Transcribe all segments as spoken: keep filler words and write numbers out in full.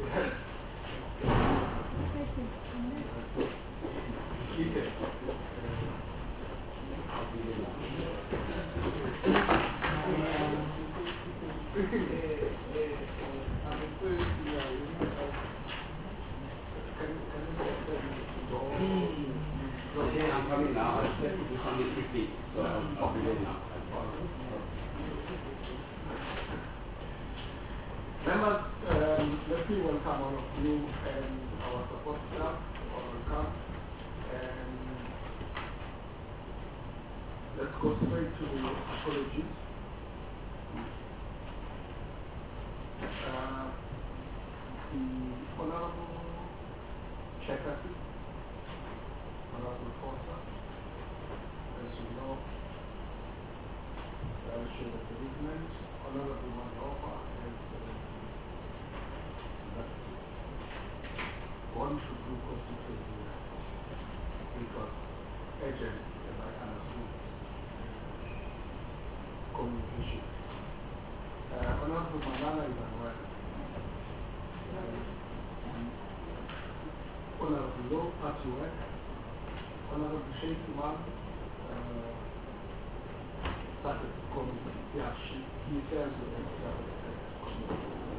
Yeah, I'm coming now. I just have to do something quickly, so I'll, I'll be ready now. Members, um, let me welcome all of you and our support staff for welcome. And let's go straight to the apologies. Uh, the Honorable Chekasi, Honorable Forza, as you know, I'll show the bereavement. Honorable Manova has uh, gone to do constituency, which was urgent, as I understood, communication. Uh, Honorable Manana is unwell. Honorable Low, Party Work, Honorable Sheikh Imam, uh, started committee. Yeah, she, he serves with the committee.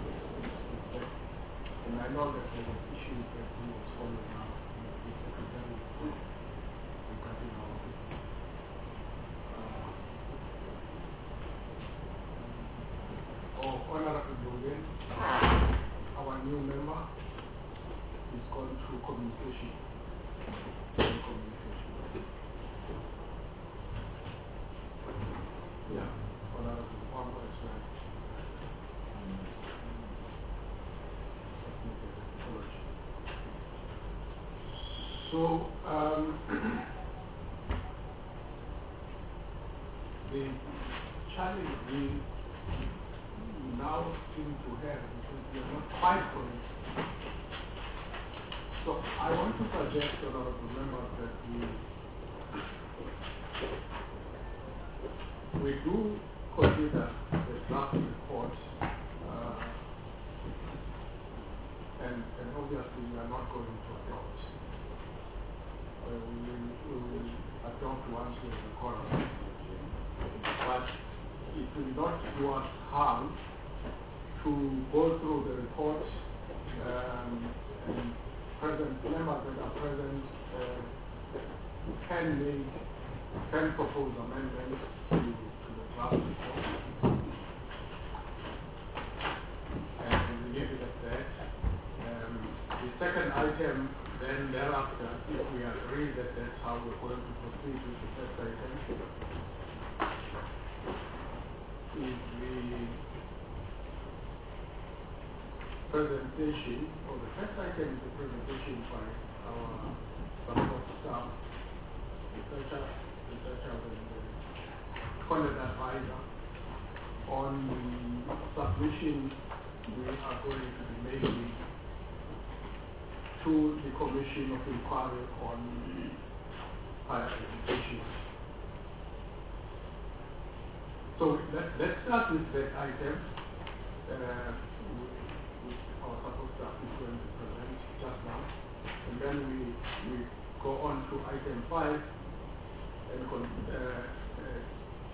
And I know that there was issues that he was following up with the secretary regarding our uh, oh, Honorable Logan, our new member, is going through communication. communication. Yeah, Honorable Wamba as well. So, um, the challenge we now seem to have is that we are not quite correct. So, I want to suggest to honorable members that we, we do consider the draft report, uh, and, and obviously we are not going to adopt. Uh, we, will, we will adopt once we have a quorum. But it will not do us harm to go through the report um, and present members that are present uh, can make, can propose amendments to, to the draft report. And we leave it at that. Um, the second item, then thereafter, if we agree that that's how we're going to proceed with the first item, is the presentation, or the first item is the presentation by our support staff, researcher, researcher and the content advisor on the submission we are going to be making to the Commission of Inquiry on Higher Education. So let, let's start with that item. Uh, with our support staff is going to present just now. And then we, we go on to item five and con uh, uh,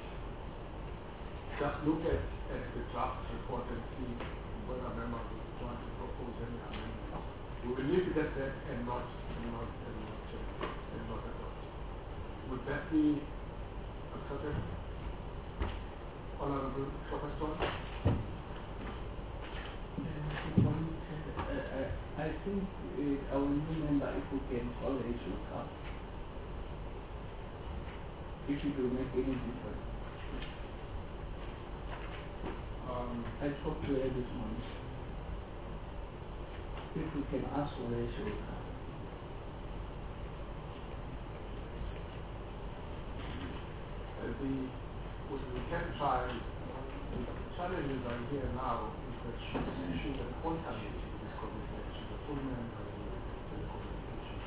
just look at, at the draft report and see whether members want to propose any amendments. We will leave it at that and not and not and not uh, and not adopt. Would that be accepted? Honorable Professor? Uh, I think uh, our new member, if we can call her, should come. If it will make any difference. Um, I talked to her this morning. If we can ask for her, she will come. Uh, the, we, we can try, the challenges are here now is that she's, she's an alternate in this communication. She's a full member in the, in the communication.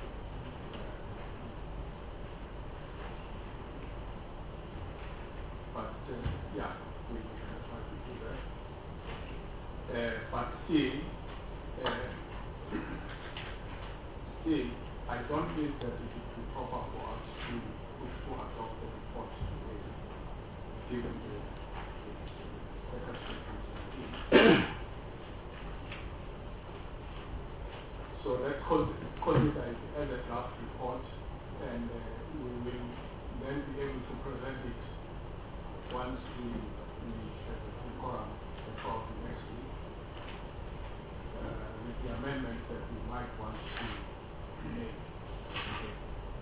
But uh, yeah, we can try to do that. Uh, but still, uh, still, I don't think that it would be proper for us to, to adopt the report today, given the, the circumstances. So let's consider it as a draft report, and uh, we will then be able to present it once we, we have a forum probably next week, uh, with the amendments that we might want to make. Okay.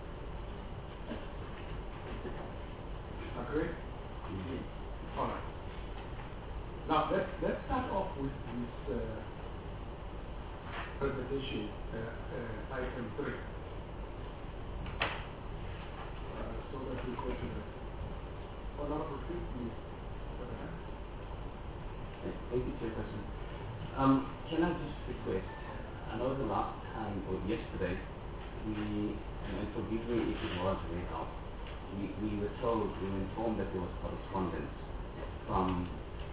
Agree? Mm-hmm. All right. Now let's let's start off with this uh, presentation, uh, uh, item three, uh, so that we go to the honorable please. Thank you, Chairperson. Um, can I just request, I know the last time, or yesterday, we, and forgive me if it was read out, we, we were told, we were informed that there was correspondence from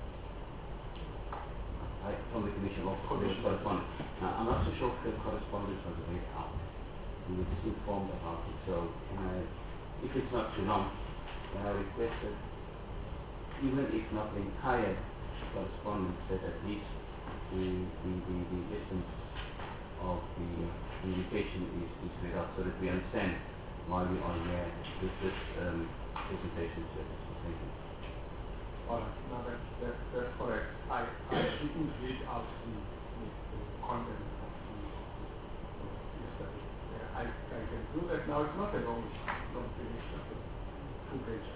I, from the Commission of Correspondence. Now, I'm not so sure if the correspondence was read out. We were just informed about it, so can I, if it's not too long, can I request that, even if not the entire correspondence, that at least the, the, the, the essence of the communication is, is read out, so that we understand why we are here with this um, presentation. So thank you. All right, no, that, that, that's correct. I, I didn't read out the, the, the content of the, of the study. Uh, I, I can do that now. It's not a long, long thing, it's just a two pages.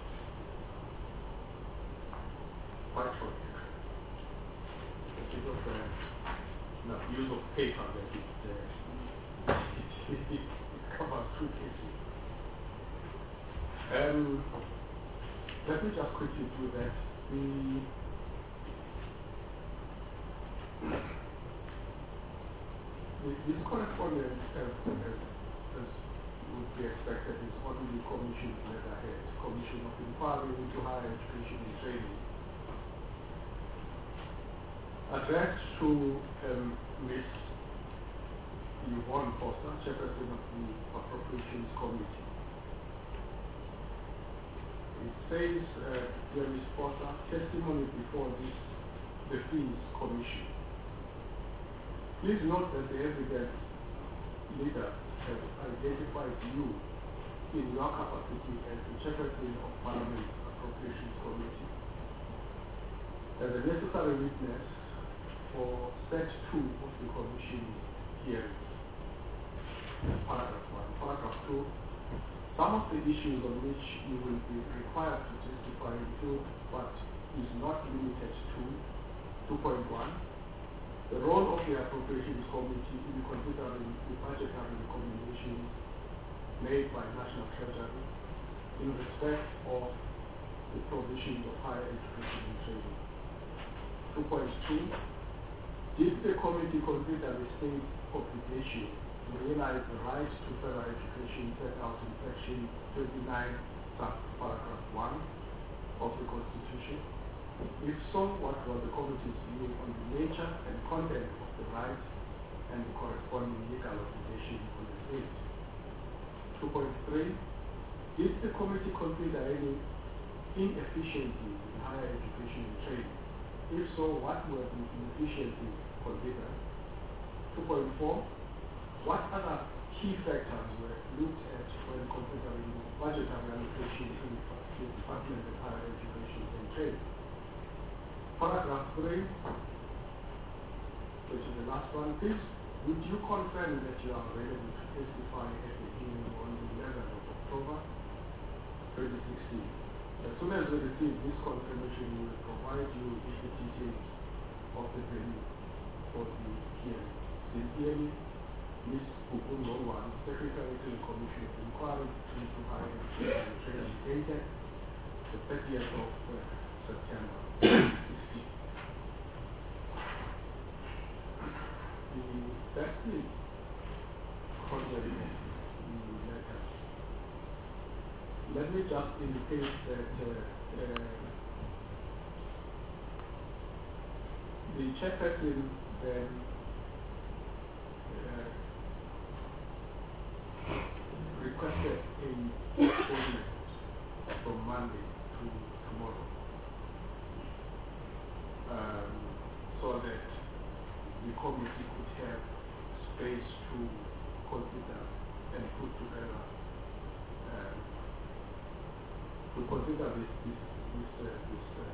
Quite short. It was uh, an abuse of paper that it, uh, it, it, it covers two cases. Um, let me just quickly do that. The, this correspondence, as, as, as would be expected, is on the Commission's letterhead, Commission of Inquiry into Higher Education and Training, addressed to um, Miz Yvonne Foster, Chairperson of the Appropriations Committee. It says, uh, dear Miz Foster, testimony before this, the Fees Commission. Please note that the evidence leaders have identified you in your capacity as the Chairperson of Parliament's Appropriations Committee as a necessary witness for set two of the Commission's hearings. Paragraph one. Paragraph two. Some of the issues on which you will be required to testify include, but is not limited to, two point one, the role of the Appropriations Committee in considering the budgetary recommendations made by National Treasury in respect of the provisions of higher education and training. two point two, did the committee consider the state's obligation to realize the right to further education set out in section twenty-nine, subparagraph one of the Constitution? If so, what was the committee's view on the nature and content of the right and the corresponding legal obligation on the state? two point three, did the committee consider any inefficiencies in higher education and training? If so, what were the inefficiencies considered? two point four, what other key factors were looked at when considering the budgetary allocation in the Department of Higher Education and Training? Paragraph three, which is the last one, please, would you confirm that you are available to testify at the hearing on the eleventh of October twenty sixteen? As soon as we receive this confirmation, we will provide you with the details of the venue for the hearing. Sincerely, Miz Pukungowan, Secretary to the Commission of Inquiry into Higher Education and Training, dated the thirtieth of uh, September sixteen. The, that's the content of the letter. Let me just indicate that uh, uh, the chairperson then requested a postponement from Monday to tomorrow, um, so that the committee could have space to consider and put together, uh, to consider this, this, this, uh, this uh,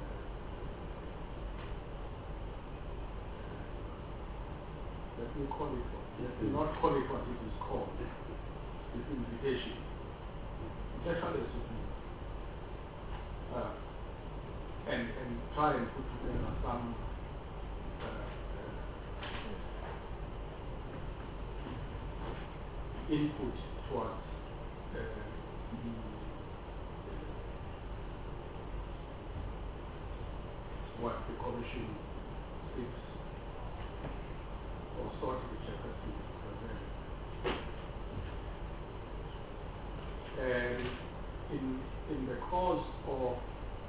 let me call it, let me not call it what it is called, this invitation. It's actually a subpoena. Uh, and, and try and put together some uh, uh, input towards uh, the, what the commission seeks or sought the chairperson to present. And in, in the course of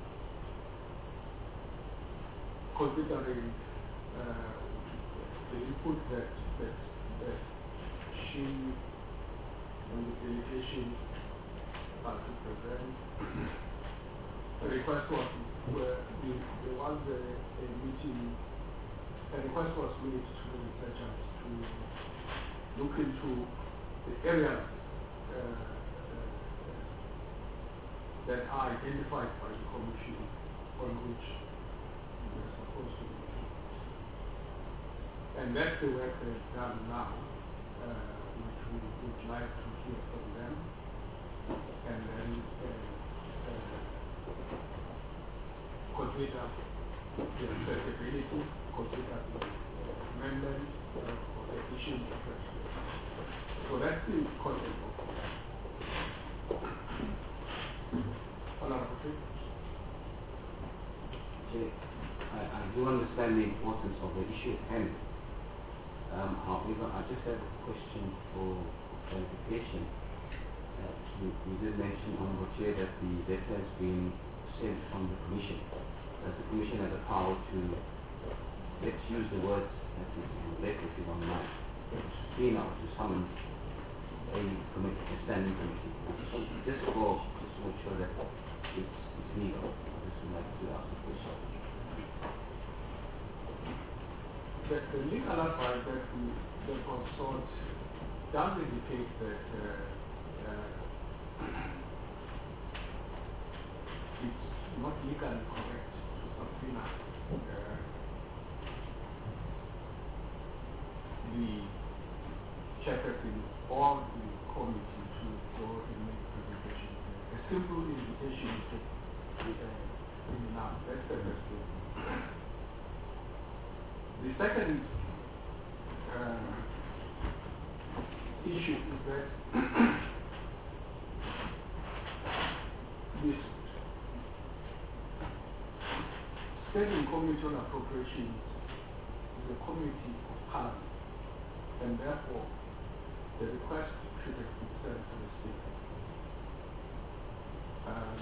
considering uh, the input that, that, that she and the delegation are to present, the request was, where we, there was a, a meeting, a request was made to the researchers to look into the areas uh, uh, that are identified by the commission on which we're supposed to be. And that's the work they've done now, uh, which we would like to hear from them. And then uh, uh, consider the accessibility, consider the amendment uh, or the addition of that. So that's the content of it. Honorable Chief. Chair, I, I do understand the importance of the issue at hand. Um, however, I just have a question for clarification. Uh, you, you did mention, Honourable Chair, that the letter has been sent from the Commission. Does the Commission have the power to, let's use the words that is in the letter, if you don't mind, to subpoena or to summon a committee, a standing committee? Just for, just to make sure that it's, it's legal. I just would like to ask the question. The, the legal advice that we that was sought does indicate that uh, uh, it's not legally correct to subpoena uh, the chairperson or the committee to go and make presentation. A simple invitation to uh, enough. That's the first thing. The second uh, issue is that this Standing Committee on Appropriations is a committee of Parliament, and therefore the request should have been sent to the Speaker. Um,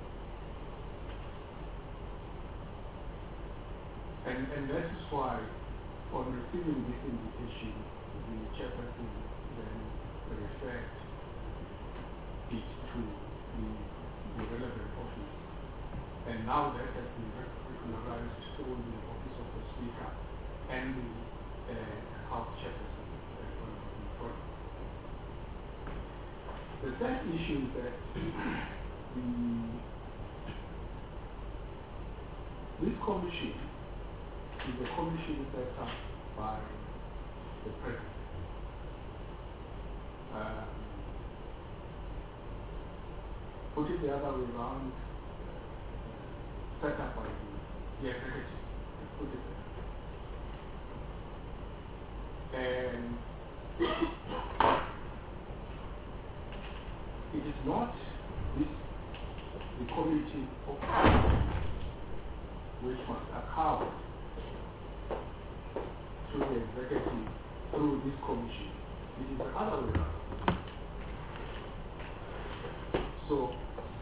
And, and that is why, on receiving this invitation, the chairperson then referred it to the, the relevant office. And now that has been regularized through the office of the Speaker and the uh, House chairperson. Uh, the third issue is that the, this commission is a commission set up by the President. Um, put it the other way around, uh, set up by the, the Executive. Put it there. And it is not this, the committee of Parliament which must account to the executive through this commission. It is the other way around. So,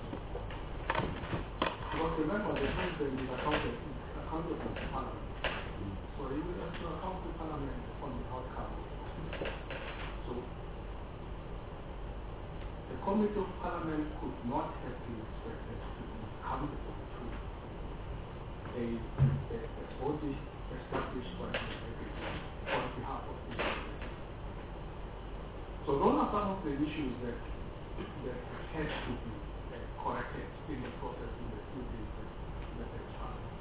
because remember the president is accounted, accountable to Parliament. So he will have to account to Parliament on the outcome. So, Committee of Parliament could not have been expected to be accountable to a, a, a body established by the Executive on behalf of the Executive. So those are some of the issues that, that had to be uh, corrected in the process in the few days that, that had passed.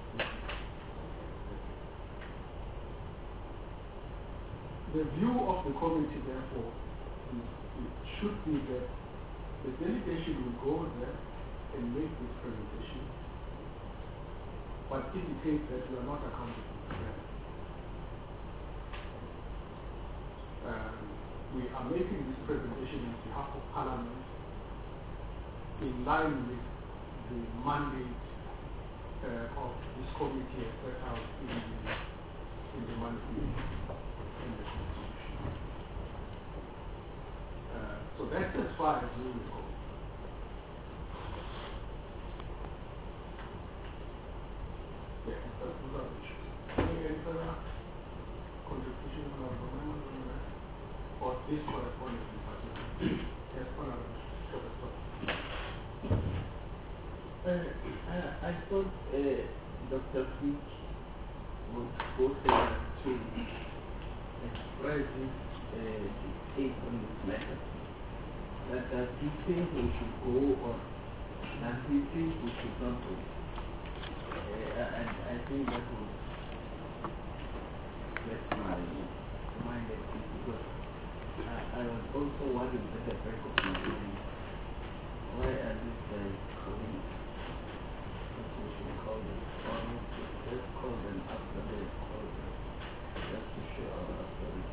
The view of the committee, therefore, is, it should be that the delegation will go there and make this presentation, but indicate that we are not accountable to them. Um, we are making this presentation on behalf of Parliament in line with the mandate uh, of this committee as set out in the, in the mandate in the Constitution. Uh, so that's as far as we will go. Yeah, that's without issues. Any, any further contribution on our amendment on that? Or this correspondence in particular? Yes, Honorable Professor. Uh, I, I thought uh, Doctor Fitch would go further to express his uh, take on this matter. That does he think we should go or does he think we should not go? Uh, and I think that would get my mind at peace because I, I was also worried at the back of my mind. Why are these guys calling? What we should call them? Or let's call them after they call them, just to show our authority.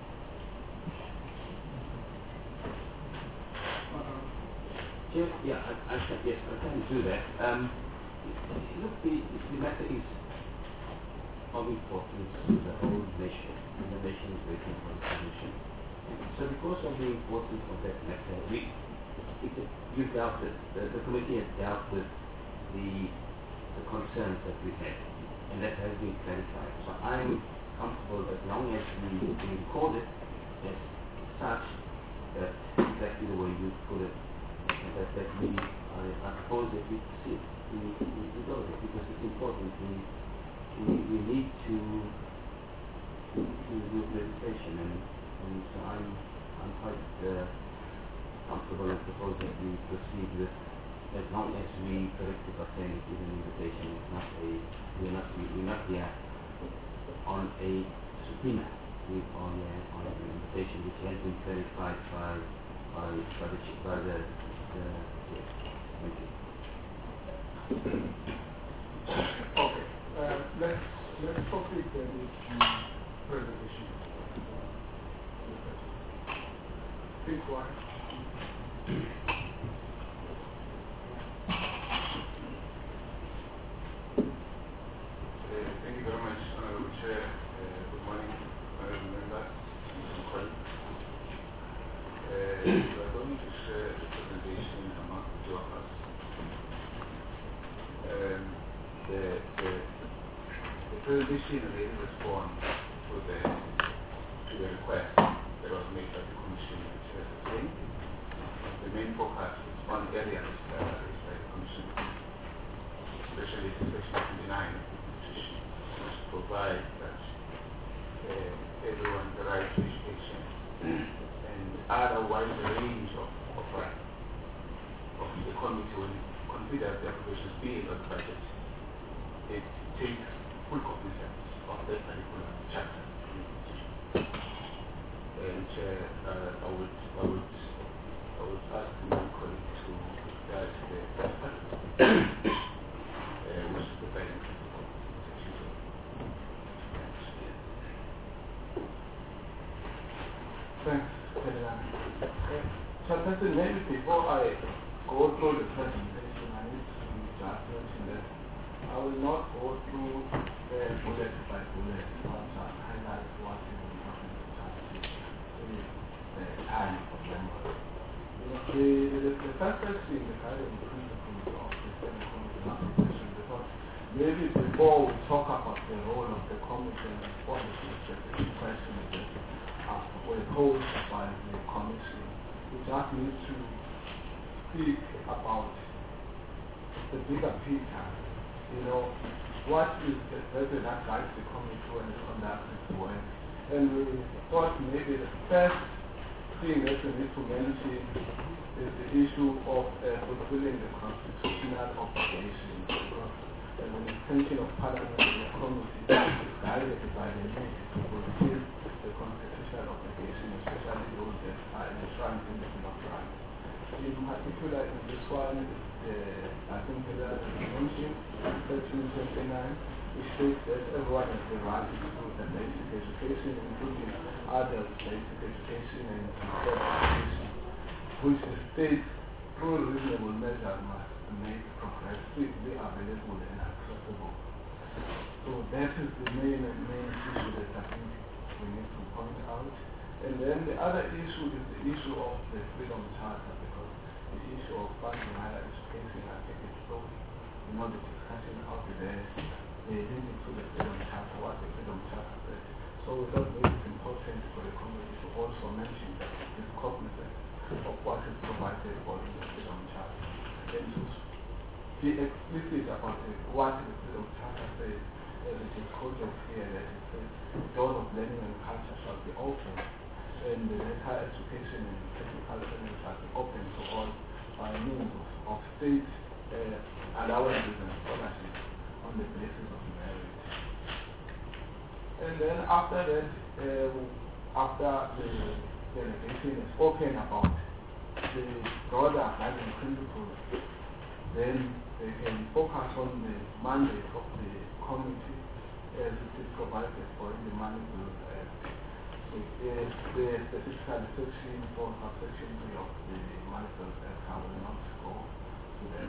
Yes, yeah, I, I can, yes, I can do that. Um, look, the, the matter is of importance to the whole nation, and the nation is waiting for a solution. So because of the importance of that matter, we, it, you've dealt with, the, the committee has dealt with the, the concerns that we had, and that has been clarified. So I'm comfortable as long as we, we record it as such, that exactly the way you put it, and that, that we, I, I propose that we proceed, we, we, we go there, because it's important. We, we, we need to, to, to do presentation, and, and so I'm, I'm quite uh, comfortable and propose that we proceed with, as long as we correct it by saying it is an invitation. It's not a, we're not, we, we're not here on a subpoena. We on a, on an invitation which has been clarified by by by the by the, the yes. Thank you. Okay. Uh, let's let's proceed then with the presentation. Please go ahead. Thank you very much, Honorable Chair. Uh, good morning, honorable members and colleagues. Uh, we are going to share the presentation among the two of us. Um, the, the, the presentation really responds to the, to the request that was made by the Commission, which has the same. The main focus is on areas that are raised by the Commission, especially section twenty-nine of the Constitution, which provides that uh, everyone the right to education and otherwise the range of, of rights of the committee when it considers the appropriations being on the budget. It takes full cognizance of that particular chapter in the Constitution. And uh, uh, I would I would I would ask my colleague to start the first part of the uh, which is the guiding principle of section two. Thanks, President. Uh, Chairperson, maybe before I go through the presentation, I need to just mention that I will not go through the bullet by bullet, but just highlight what is important to just the time of members. The, the, the first section in the guiding principles of the Senate Committee on Application, because maybe before we talk about the role of the committee and respond to the specific questions that uh, were posed by the Commission, we just need to speak about the bigger picture. You know, what is the better that guides the committee to and conduct its work. And we thought maybe the first thing that we need to mention is the issue of uh, fulfilling the constitutional obligation. Because uh, the intention of Parliament and the committee is guided by the need to fulfill the constitutional obligation, especially those that are enshrined in the Bill of Rights. In particular, in this one, uh, I think that is mentioned, section twenty-nine, which states that everyone has the right to the basic education, including adult basic education and sex education, which the state, through reasonable measures, must make progressively available and accessible. So that is the main main issue that I think we need to point out. And then the other issue is the issue of the Freedom Charter, because the issue of funding higher education, I think it's so, you know, the discussion out there, they link it to the Freedom Charter, what the Freedom Charter says. So we thought maybe it's important for the community to also mention that it's cognizant of what is provided for in the Freedom Charter, and to be explicit about it, what the Freedom Charter says, as it is quoted here, that it says, doors of learning and culture shall be open, and the higher education and technical training shall be open to all by means of, of state uh, allowances and scholarships on the basis of merit. And then after that, uh, after the delegation is spoken about the broader guiding principles, then they can focus on the mandate of the committee as it is provided for in the Money Bill Act. So uh, the specific section for subsection three of the Money Bill Act, I will not go to that.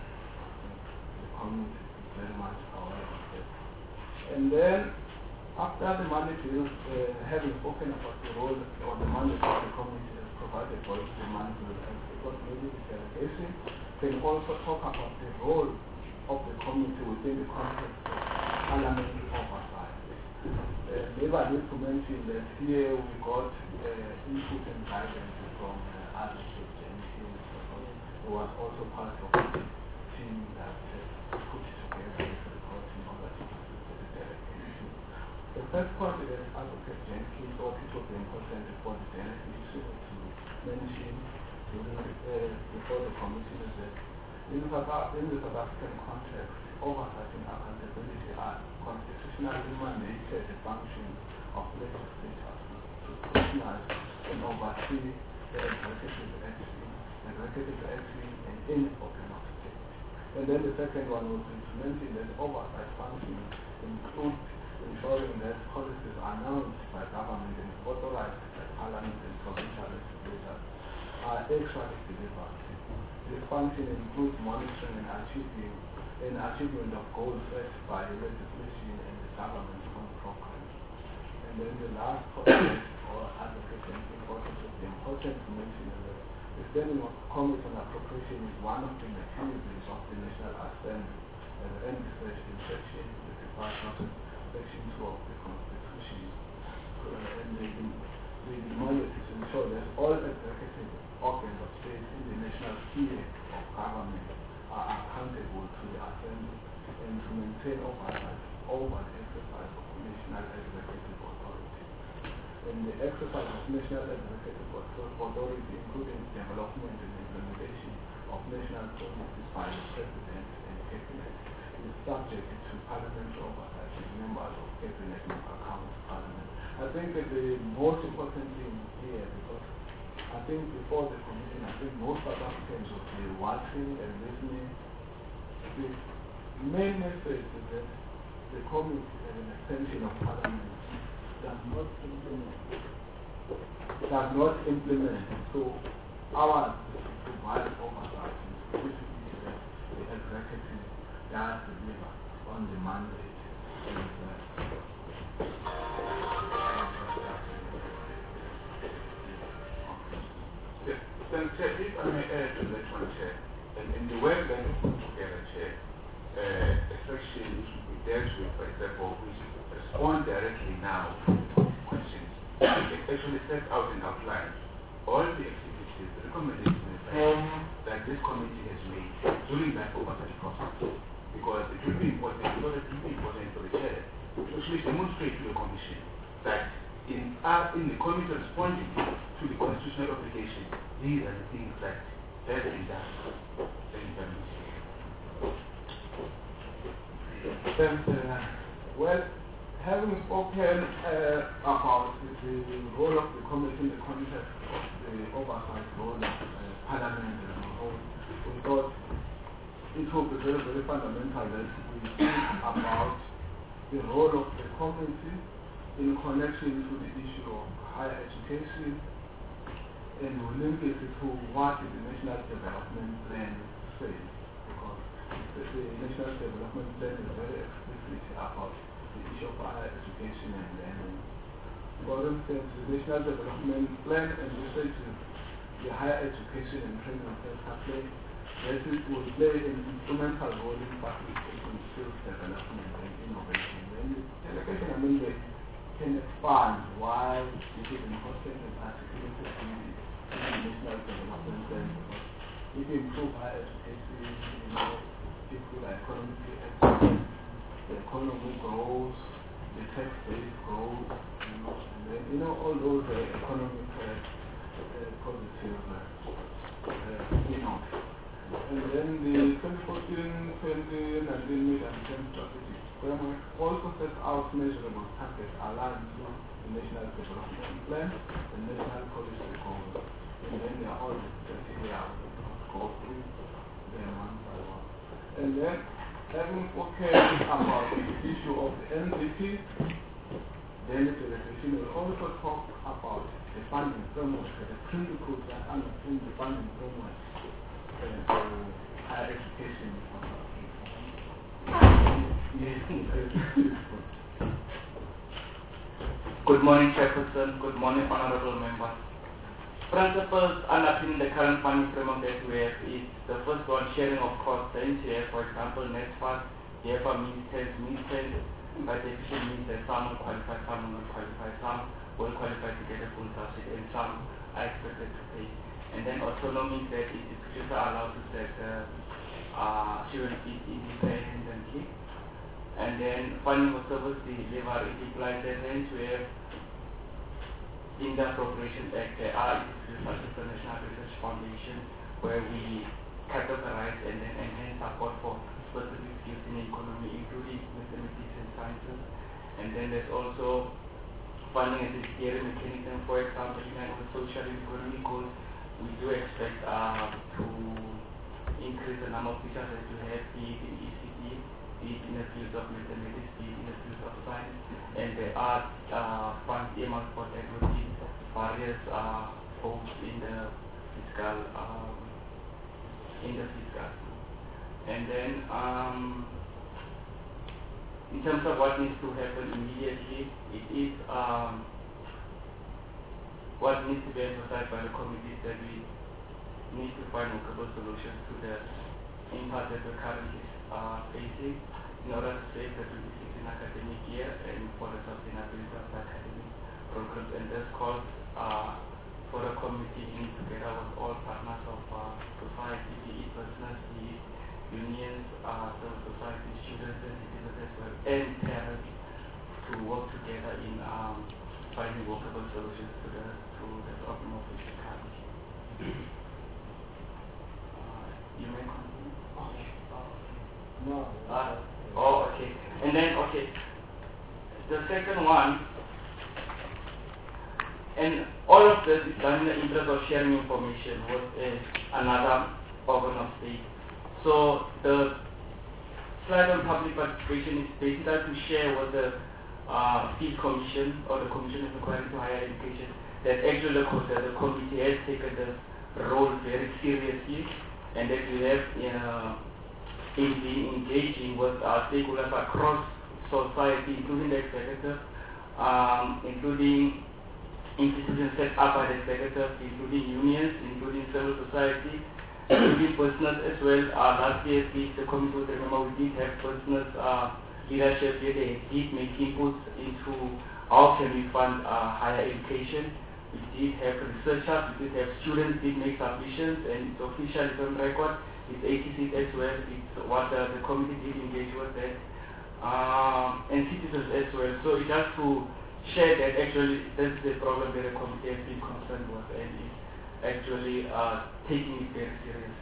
The committee is very much aware of that. And then after the Money Bill, uh, having spoken about the role or the mandate of the committee as provided for in the Money Bill Act, because maybe the delegation can also talk about the role of the committee within the context of parliamentary oversight. Uh, maybe I need to mention that here we got uh, input and guidance from uh, other states and teams. It was also part of the team that uh, put together this report in order to assist the delegation. The first point that Advocate Jenkins thought it was important for the delegation to mention during, uh, before the commission is that in the, in the South African context, oversight and accountability are constitutionally mandated functions of legislators to scrutinize and oversee the executive action, executive action and any organ of state. And then the second one was to mention that oversight functions include ensuring that policies announced by government and authorized by parliament and provincial legislators are actually delivered. This function includes monitoring and achieving an achievement of goals set by legislation and the government's own programs. And then the last point, or advocacy, important to be important to mention is that the Standing Committee on Appropriation is one of the mechanisms of the National Assembly, as envisaged in section fifty-five, section two of the Constitution. Uh, and the, the, the mandate is to ensure that all executive organs of state in the national sphere of government are accountable to the Assembly and to maintain oversight over the exercise of national executive authority. And the exercise of national executive authority, including development and implementation of national policies by the President and Cabinet, is subject to parliamentary oversight and members of Cabinet and account Parliament. I think that the most important thing here, because I think before the commission, I think most South Africans will be watching and listening. The main message is that the committee as an extension of Parliament does not implement. Does not implement. So ours is to provide oversight and specifically that the executive does deliver on the mandate. And, uh, Then, Chair, if I may add to that one, Chair, and in the work that we put together, Chair, uh, a section which deals with, for example, which respond directly now to the questions, it actually sets out and outlines all the activities is the recommendation is that, that this committee has made during that oversight process. Because it will be important, because it will be important for the chair to actually demonstrate to the commission that in, uh, in the committee responding to the constitutional obligation, these are the things that have been done. Thank you very much. And, uh, well, having spoken uh, about the, the role of the committee in the context of the oversight role of uh, Parliament as a whole, we thought it would be very, very fundamental that we think about the role of the committee in connection to the issue of higher education, and we link it to what the National Development Plan says, because the, the National Development Plan is very explicit about the issue of higher education and learning. For instance, the National Development Plan envisages the higher education and training sector play that it will play an instrumental role in facilitating skills development and innovation. And the delegation amendment can expand why it is important and articulated in the National Development Plan, because if you improve higher education, you know, people are economically active, the economy grows, the tax base grows, you know, and then, you know, all those uh, economic uh, uh, positive, uh, uh, you know. And then the twenty fourteen twenty nineteen mid-term strategy framework also sets out measurable targets aligned to the National Development Plan and National Policy Goals. And then they are all discussed here. I will go through them one by one. And then, having spoken about the issue of the N D P, then the delegation will also talk about the funding framework, the principles that underpin the funding framework uh, for higher education. Good morning, Chairperson. Good morning, honorable members. Principles underpinning the current funding framework that we have is the first one, sharing of costs. Then you have, for example, NSFAS, you have a means test, means test, by definition means that some will qualify, some will not qualify, some will qualify to get a full subsidy, and some are expected to pay. And then autonomy means that institutions are allowed to set uh, uh, student fees independently. And then funding for service delivery implies that hence we have in the Appropriations Act, there are institutions such as the National Research Foundation where we categorize and then enhance support for specific skills in the economy, including mathematics and sciences. And then there's also funding as a steering mechanism. For example, in line with social and economic goals, we do expect uh, to increase the number of teachers that you have, be it in E C T, be it in the field of mathematics, be it in the field of science. And there are uh, funds earmarked for that within various uh, folks in the fiscal um, in the fiscal. And then um, in terms of what needs to happen immediately, it is um, what needs to be emphasized by the committee is that we need to find workable solutions to the impact that we're currently uh, facing in order to save the twenty sixteen academic year and for the sustainability of the academic programs. And this calls uh, for the committee in together with all partners of uh, society, be it business, be it unions, uh, civil society, students, and citizens as well, and parents to work together in um, finding workable solutions to the to the problem of physicality. uh, you may continue. No. Uh, oh, okay. And then, okay, the second one, and all of this is done in the interest of sharing information with uh, another organ of state. So the slide on public participation is basically to share with the uh, Field Commission or the Commission of Inquiry to Higher Education that actually the, the committee has taken this role very seriously, and that we have uh, in being engaging with our stakeholders across society, including the executive, um, including institutions set up by the executive, including unions, including civil society, including business as well. Uh, last year, please, the committee would remember we did have business uh, leadership where they did make inputs into how can we fund uh, higher education. we did have researchers, we did have students did make submissions, and it's official, it's on record. It's eighty-six as well. It's what the, the committee did engage with that, um, and citizens as well. So it's just to share that actually this is the problem that the committee has been concerned with, and is actually uh, taking it very seriously.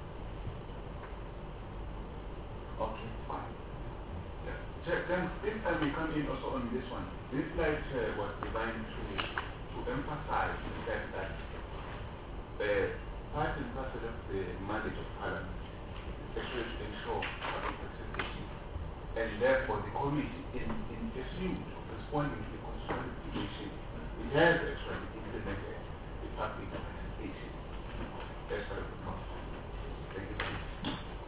Okay, fine. Yeah. Then, if I may come in also on this one, this slide uh, was designed to to emphasize the fact that the part and parcel of the mandate of Parliament is actually to ensure public participation, and therefore the committee, in, in pursuit of responding to the constitutional situation, it has actually implemented the public participation. That's what I would not. Thank you very much.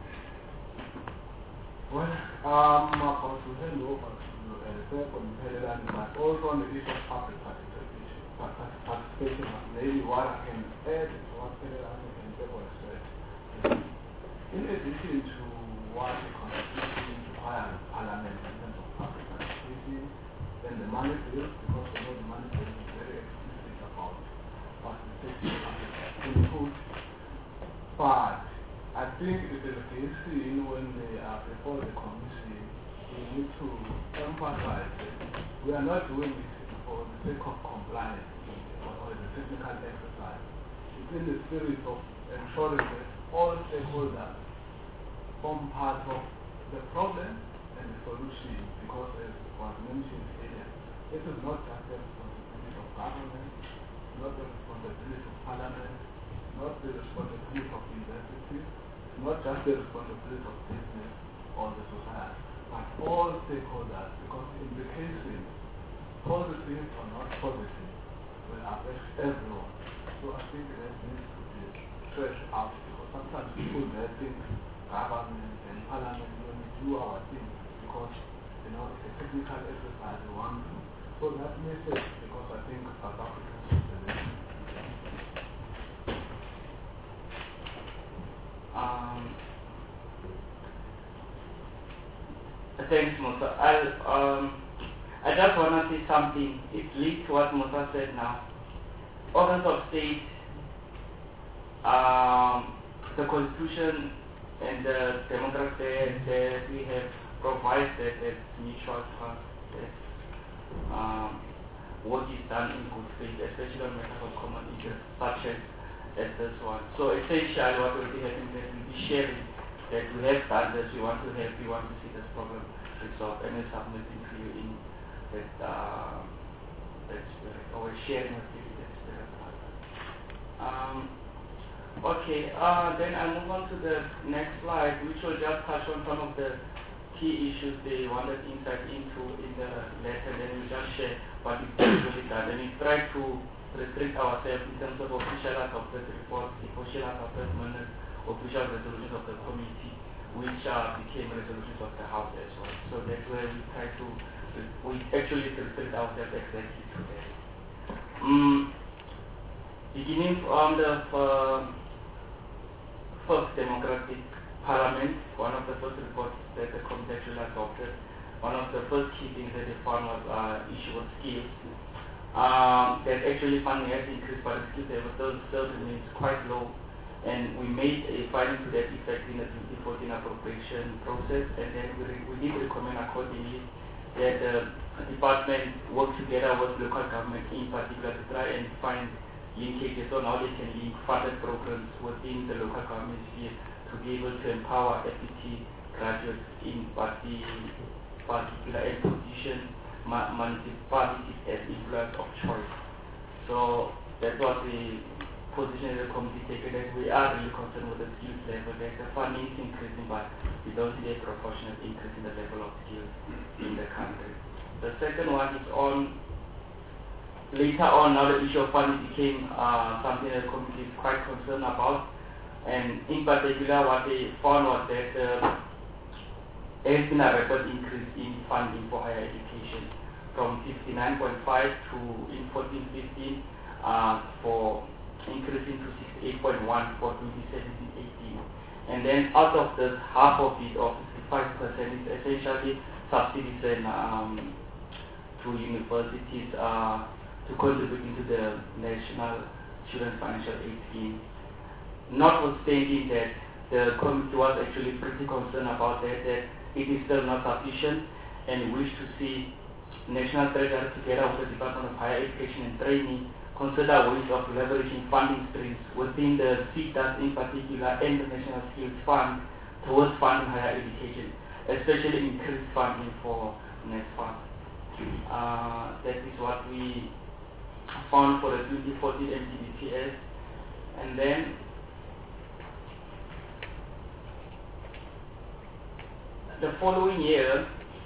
Well, um, of course, we hand over to uh, the second President, but also on the issue of public participation, participation, maybe what I can add to what President and Deborah said. In addition to what the Constitution requires Parliament in terms of public participation, then the money bill, because we know the money bill is very explicit about participation in input, but I think it is a case in when they are before the committee, we need to emphasize that we are not doing it for the sake of compliance or, or the technical exercise. It's in the spirit of ensuring that all stakeholders form part of the problem and the solution, because as was mentioned earlier, this is not just the responsibility of government, not the responsibility of Parliament, not the responsibility of universities, not just the responsibility of business or the society, but all stakeholders, because implications, positive or not positive, will affect everyone. So I think that needs to be stretched out, because sometimes people may think government and Parliament when we do our things, because you know it's a technical exercise we want to. So that message, because I think South Africans should believe. Um, thanks, Musa. I'll, um, I just want to say something. It leads to what Musa said now. Organs of state, um, the Constitution and the democracy that we have provided that mutual trust, that um, work is done in good faith, especially on matters of common interest, such as as this one. So essentially what will be happening is we'll be sharing that we have done this, we want to help, we want to see this problem resolved, and we're submitting to you in that, uh, that spirit, or we're sharing with you that spirit. Um, okay, uh, then I move on to the next slide, which will just touch on some of the key issues they wanted insight into in the letter, then we just share what is actually done, and we try to restrict ourselves in terms of official adopted reports, official adopted minutes, official resolutions of the committee, which uh, became resolutions of the House as well. So that's where we try to, we actually restrict ourselves exactly to that. Um, beginning from the uh, first democratic parliament, one of the first reports that the committee actually adopted, one of the first key things that they found was uh, issue of skills. Um, that actually funding has increased, but the skill level still, still remains quite low. And we made a finding to that effect in the twenty fourteen appropriation process, and then we, re we did recommend accordingly that the department work together with local government in particular to try and find linkages on how they can link funded programs within the local government sphere to be able to empower F P T graduates in party, particular and position municipalities as employers of choice. So that was the position of the committee taken, that we are really concerned with the skills level. That the funding is increasing, but we don't see a proportionate increase in the level of skills in the country. The second one is on, later on, now the issue of funding became uh, something that the committee is quite concerned about. And in particular, what they found was that uh, there has been a record increase in funding for higher education from fifty-nine point five to in fourteen fifteen uh, for increasing to sixty-eight point one for twenty seventeen eighteen. And then out of this, half of it, or fifty-five percent, is essentially subsidies and, um, to universities uh, to to contribute into the National Children's Financial Aid Scheme. Notwithstanding that, the committee was actually pretty concerned about that, that it is still not sufficient, and wish to see National Treasury together with the Department of Higher Education and Training consider ways of leveraging funding streams within the C D A S in particular and the National Skills Fund towards funding higher education, especially increased funding for NSFAS. Uh, that is what we found for the twenty fourteen M T B P S. And then the following year,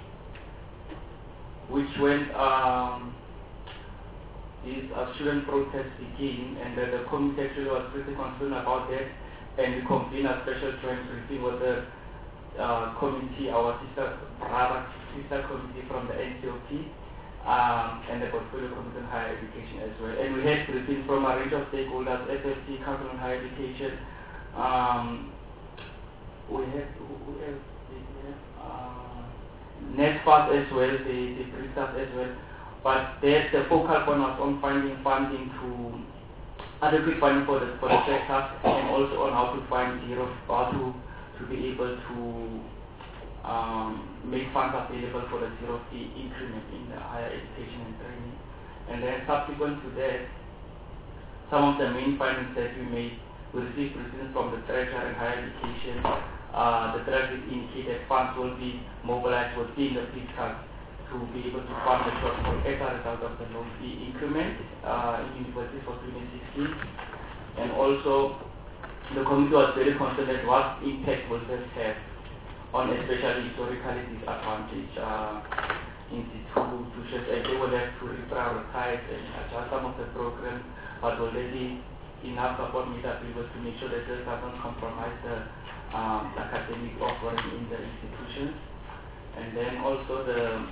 which when um, these uh, student protests began, and uh, the committee actually was pretty concerned about that, and we convened a special joint briefing with the uh, committee, our sister brother, sister committee from the N C O P, um, and the Portfolio Committee on Higher Education as well. And we had briefings from a range of stakeholders, S F T, Council on Higher Education. Um, we had, who, who else did we have? Uh, NSFAS as well, they, they briefed us as well. But there, the focal point was on finding funding to adequate funding for the for the sector, and also on how to find zero, how to to be able to um, make funds available for the zero fee increment in the higher education and training. And then subsequent to that, some of the main findings that we made, we received resistance from the Treasury and Higher Education. Uh, the Treasury indicated funds will be mobilized within the fiscal to be able to fund the shortfall as a result of the loan fee increment uh, in universities for twenty sixteen. And also, the committee was very concerned that what impact will this have on especially historically disadvantaged uh, institutions, and they will have to reprioritize and adjust some of the programs, but already enough support made available to make sure that this doesn't compromise the um, academic offering in the institutions. And then also the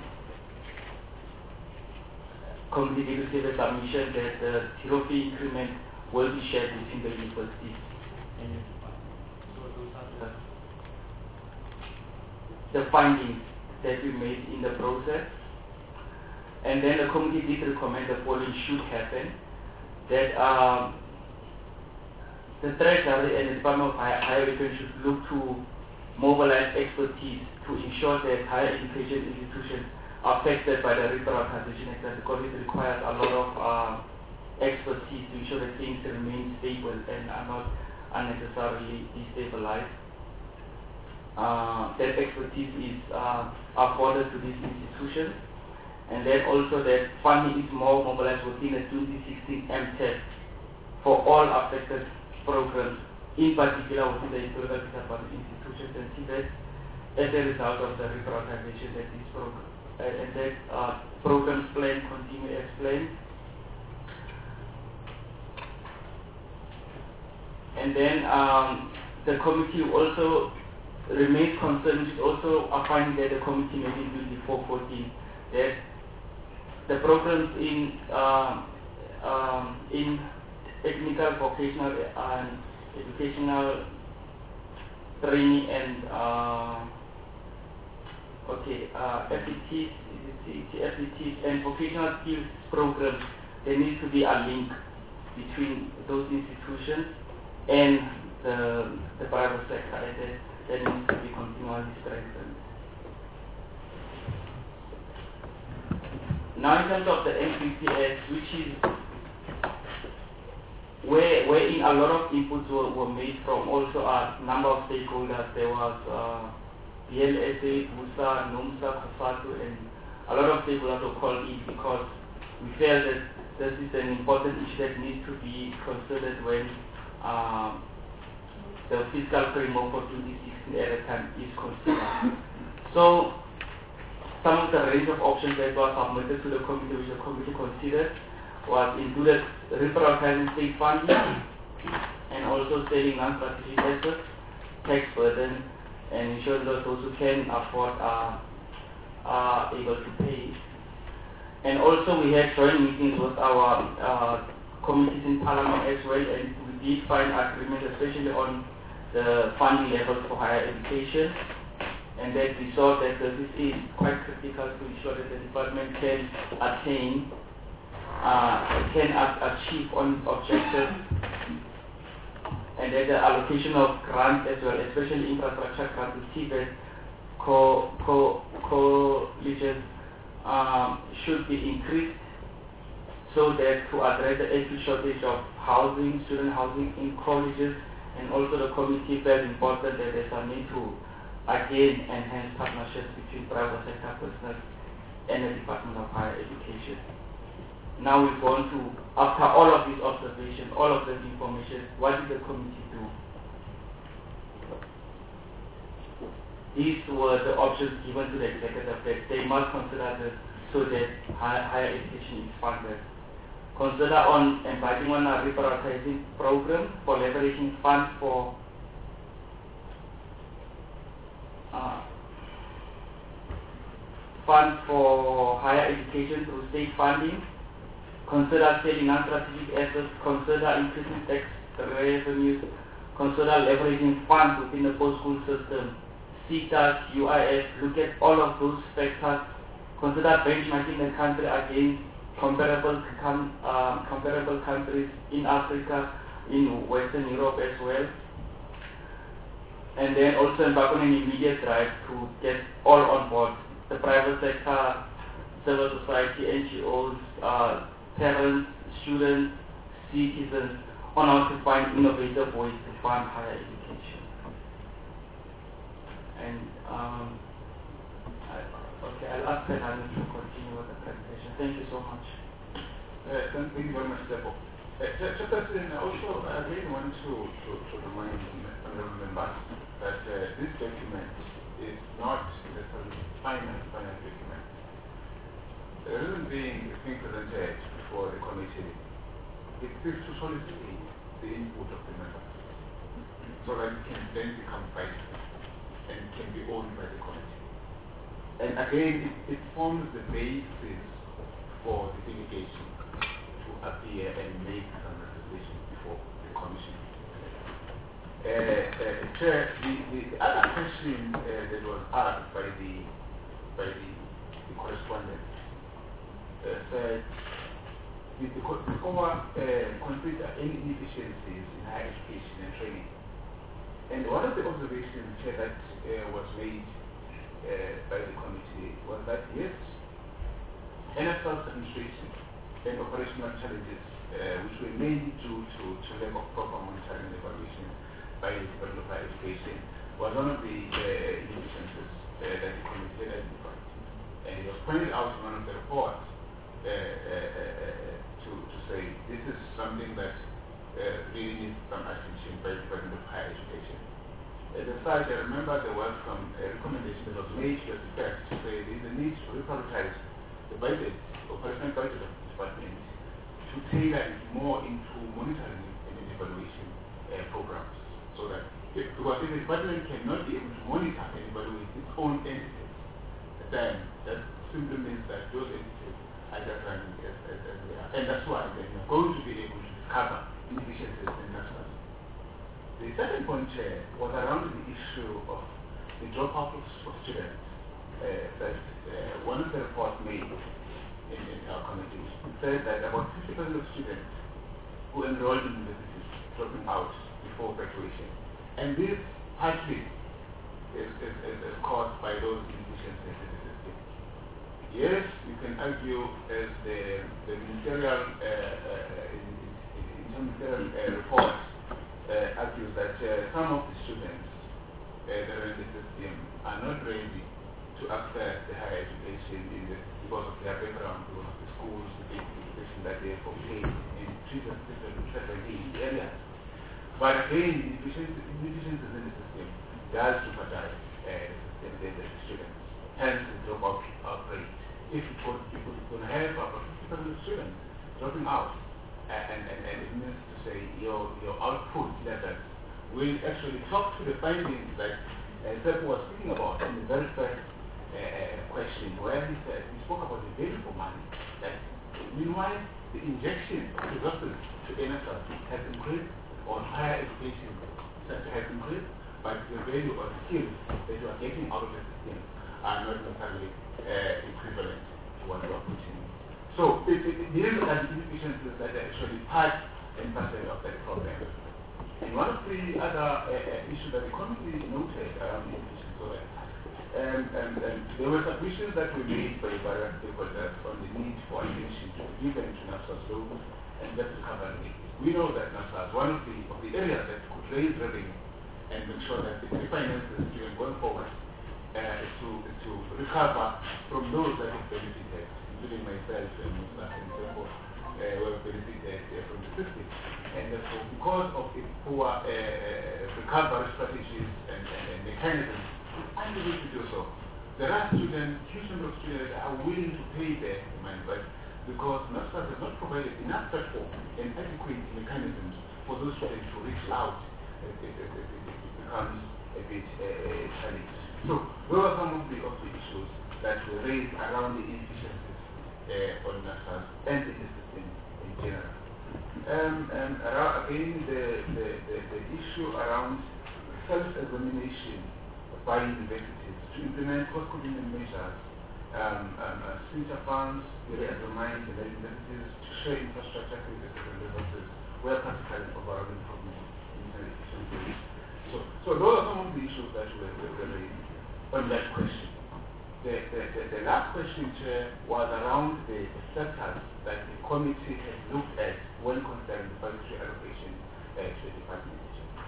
committee received a submission that the zero fee increment will be shared between the universities. And so those are the, the findings that we made in the process. And then the committee did recommend the following should happen, that um, the Treasury and the Department of Higher, Higher Education should look to mobilize expertise to ensure that higher education institutions are affected by the reprioritization exercise, because it requires a lot of uh, expertise to ensure that things remain stable and are not unnecessarily destabilized. Uh, that expertise is uh, afforded to these institutions, and then also that funding is more mobilized within the twenty sixteen M T E P for all affected programs, in particular within the historical disadvantaged institutions, and see that as a result of the reprioritization that these programs uh, and that uh, programs plan continue as planned. And then um, the committee also remains concerned, which is also a finding that the committee made in twenty fourteen, that the programs in uh, um, in technical, vocational, and educational training and uh, okay, uh, F E Ts, F E Ts and vocational skills programs, there needs to be a link between those institutions and the, the private sector, and that, that needs to be continually strengthened. Now, in terms of the N P P S, which is where wherein a lot of inputs were, were made from also a number of stakeholders. There was uh, B L S A, BUSA, NUMSA, COSATU, and a lot of stakeholders were called in because we felt that this is an important issue that needs to be considered when um, the fiscal framework for twenty sixteen at the time is considered. So some of the range of options that were submitted to the committee, which the committee considered, was included reprioritizing state funding and also selling non-strategic assets, tax burden, and ensuring that those who can afford are, are able to pay. And also we had joint meetings with our uh, committees in Parliament as well, and we did find agreement, especially on the funding levels for higher education, and that we saw that this is quite critical to ensure that the department can attain uh, can a- achieve on its objectives, and that the allocation of grants as well, especially infrastructure grants to T V E T co co colleges um, should be increased so that to address the acute shortage of housing, student housing in colleges, and also the committee felt important that there's a need to again enhance partnerships between private sector business and the Department of Higher Education. Now we've gone to, after all of these observations, all of this information, what did the committee do? These were the options given to the executive that they must consider this so that higher, higher education is funded. Consider on embarking on a reprioritizing program for leveraging funds for uh, funds for higher education through state funding. Consider selling non-strategic assets. Consider increasing tax revenues. Consider leveraging funds within the post-school system. C T A S, U I F, look at all of those factors. Consider benchmarking the country against comparable com, uh, comparable countries in Africa, in Western Europe as well. And then also embark on an immediate drive to get all on board. The private sector, civil society, N G Os, uh, parents, students, citizens, on how to find innovative ways to fund higher education. And um, I, okay, I'll ask Fernando to continue with the presentation. Thank you so much. Uh, thank you very much, Depo. Uh, Chairperson, also I really want to, to, to remind honorable members that uh, this document is not necessarily final, final document. The reason being it's being presented before the committee, it seeks to solicit the input of the members so that it can then become final and can be owned by the committee. And again, it, it forms the basis for the delegation to appear and make some recommendations before the commission. Uh, uh, Chair, the, the, the other question uh, that was asked by the by the, the correspondent uh, said, did the discover uh, consider any inefficiencies in higher education and training? And one of the observations Chair, that uh, was made uh, by the committee was that yes, N S L's administration and operational challenges, uh, which were mainly due to, to lack of proper monitoring and evaluation by the Department of Higher Education, was one of the uh, inefficiencies uh, that the committee identified. And it was pointed out in one of the reports uh, uh, uh, to, to say this is something that uh, really needs some attention by the Department of Higher Education. As a side, I remember there was some uh, recommendation that was made to the effect to say there is a need to reprioritize the budget, operational budget of the department, to tailor it more into monitoring and evaluation uh, programs. So that, if, because if the department cannot be able to monitor and evaluate its own entities, then that simply means that those entities are just running as, as, as they are. And that's why they are going to be able to discover inefficiencies in that study. The second point uh, was around the issue of the dropout of, of students. Uh, that uh, one of the reports made in, in our committee said that about fifty percent of students who enrolled in universities dropping out before graduation. And this partly is, is, is, is caused by those inefficiencies in the system. Yes, you can argue as the, the ministerial, uh, uh, in, in, interministerial uh, report uh, argues that uh, some of the students uh, that are in the system are not ready to access the higher education in the, because of their background, because of the schools, the education that they have obtained in previous areas. But again, inefficiencies in the system does jeopardize uh, the, the, the students, hence the dropout uh, rate. If it could, you could, could have about fifty percent of students dropping out, uh, and, and, and it means to say your, your output levels will actually talk to the findings that uh, Sepp was speaking about in the very first Uh, question where he said, he spoke about the value for money, that meanwhile the injection of resources to N S L has increased, or higher education sector has increased, but the value or the skills that you are getting out of the system are not necessarily uh, equivalent to what you are putting. So it, it, it, these are the inefficiencies that are actually part and parcel of that problem. And one of the other uh, uh, issues that the committee noted around the inefficiency of it, um, and, and there were submissions that were made by various stakeholders on the need for attention to be given to NAFSA's loans and debt recovery. We know that NAFSA is one of the, of the areas that could raise revenue and make sure that the refinances even going forward uh, to, to recover from those that have benefited, including myself and Musa and so forth, uh, who have benefited uh, from the system. And therefore, because of its poor uh, recovery strategies and, and, and mechanisms, and the way to do so. There are students, huge number of students that are willing to pay their money, but because NAFSA has not provided enough platform and adequate mechanisms for those students to reach out, it, it, it, it, it becomes a bit uh, challenging. So those are some of the, of the issues that were raised around the inefficiencies uh, on NAFSA and in the system in general. Um, and around, again, the, the, the, the issue around self-examination by universities to implement cost containment measures, um, um, uh, center funds, reexamine the universities to share infrastructure services and resources where practical overall improvement in efficiency. So, so those are some of the issues that were, were raised on that question. The, the, the, the last question, Chair, was around the, the sectors that the committee has looked at when considering the budgetary allocation uh, to the department.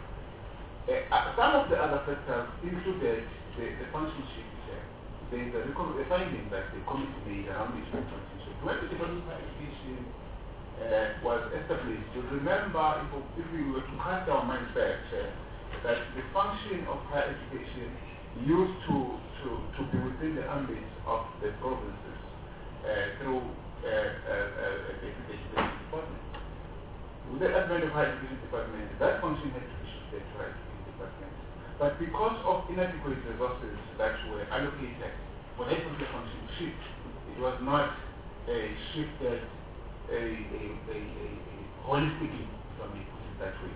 Uh, some of the other factors included the, the function sheet. There is a, a finding that the committee made around the function sheet. When the department of education uh, was established, you remember, if, if we were to cast our minds back, uh, that the function of higher education used to, to, to be within the ambit of the provinces uh, through uh, uh, uh, the education department. With the advent of higher education department, that function had to be shifted to higher education department. But because of inadequate resources that were allocated for that particular function shift, it was not uh, shifted a, a, a, a, a holistically, from it, put it that way.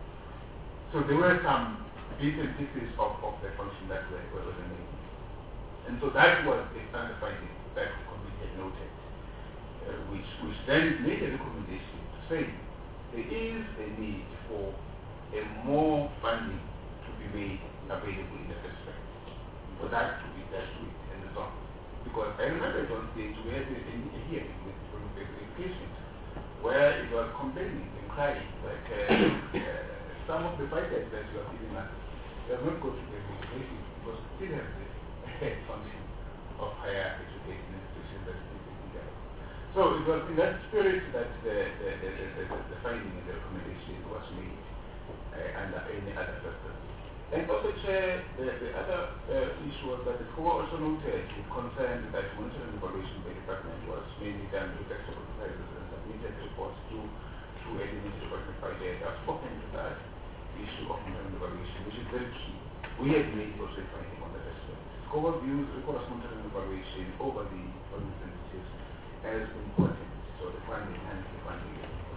So there were some bits and pieces of, of the function that were, were made. And so that was a standard finding that the committee had noted, uh, which, which then made a recommendation to say there is a need for a more funding to be made available in the first place, for that to be dealt with and resolved. Because I remember at one stage we had a, a hearing with the Department of Education where it was complaining and crying like uh, uh, some of the fighters that you are giving us, they have not go to the education because we still have the function of higher education institutions that is taking care of. So it was in that spirit that the, the, the, the, the, the finding and the recommendation was made uh, under any other factors. And also, Chair, the, the other uh, issue was that the SCOA also noted with concern that monitoring and evaluation by the department was mainly done through textual exercises and submitted reports to, to a limited department budget. I've spoken to that issue of monitoring and evaluation, which is very key. We have made also a finding on that aspect. SCOA views rigorous monitoring and evaluation over the government entities as important. So the funding and the funding is important.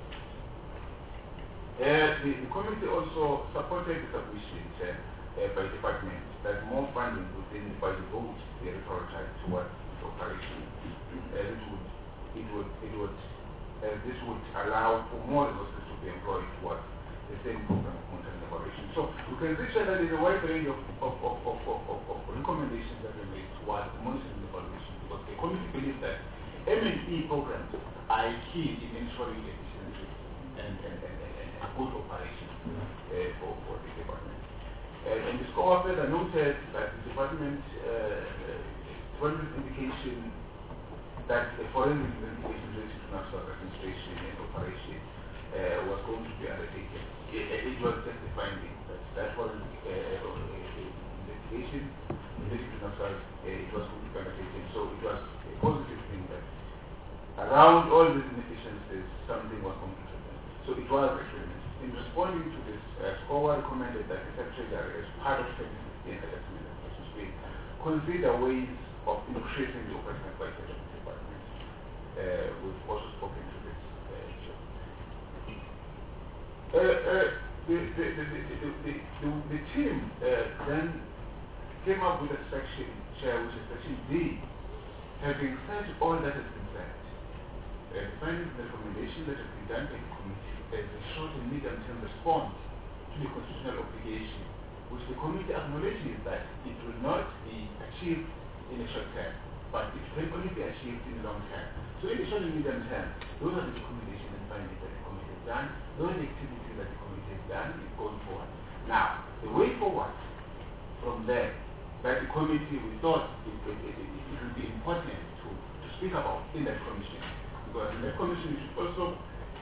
Uh, the, the committee also supported the submission uh, uh, by the department that more funding within the budget vote be prioritized towards its operation. Uh, it would, it would, it would, uh, this would allow for more resources to be employed towards the same program of monitoring operation. So you can see that there is a wide range of, of, of, of, of, of, of recommendations that were made towards monitoring evaluation, because the committee believes that M and E programs are key in ensuring efficiency and, and, and, and, and good operation uh, for, for the department. Uh, and the SCOA further noted that the department uh, uh, indication that the foreign investigation related to national administration and operation uh, was going to be undertaken. It, it was just a finding that that foreign uh, uh, investigation related to national uh, it was going to be undertaken. So it was a positive thing that around all these inefficiencies, something was going to happen. So it was experiment. In responding to this, uh, SCOA recommended that the Secretary, as part of twenty sixteen assessment of the space, consider ways of increasing the operational budget of the department. Uh, we've also spoken to this uh, issue. Uh, uh, the, the, the, the, the, the, the, the team uh, then came up with a section, Chair, which is section D, having said all that has been said. uh, finding the recommendation that has been done by the committee as a short and medium-term response to the constitutional obligation, which the committee acknowledges that it will not be achieved in the short term, but it can only be achieved in the long term. So in the short and medium term, those are the recommendations and findings that the committee has done, those are the activities that the committee has done is going forward. Now, the way forward from there, that the committee, we thought it, it, it, it, it would be important to, to speak about in that commission, because in that commission should also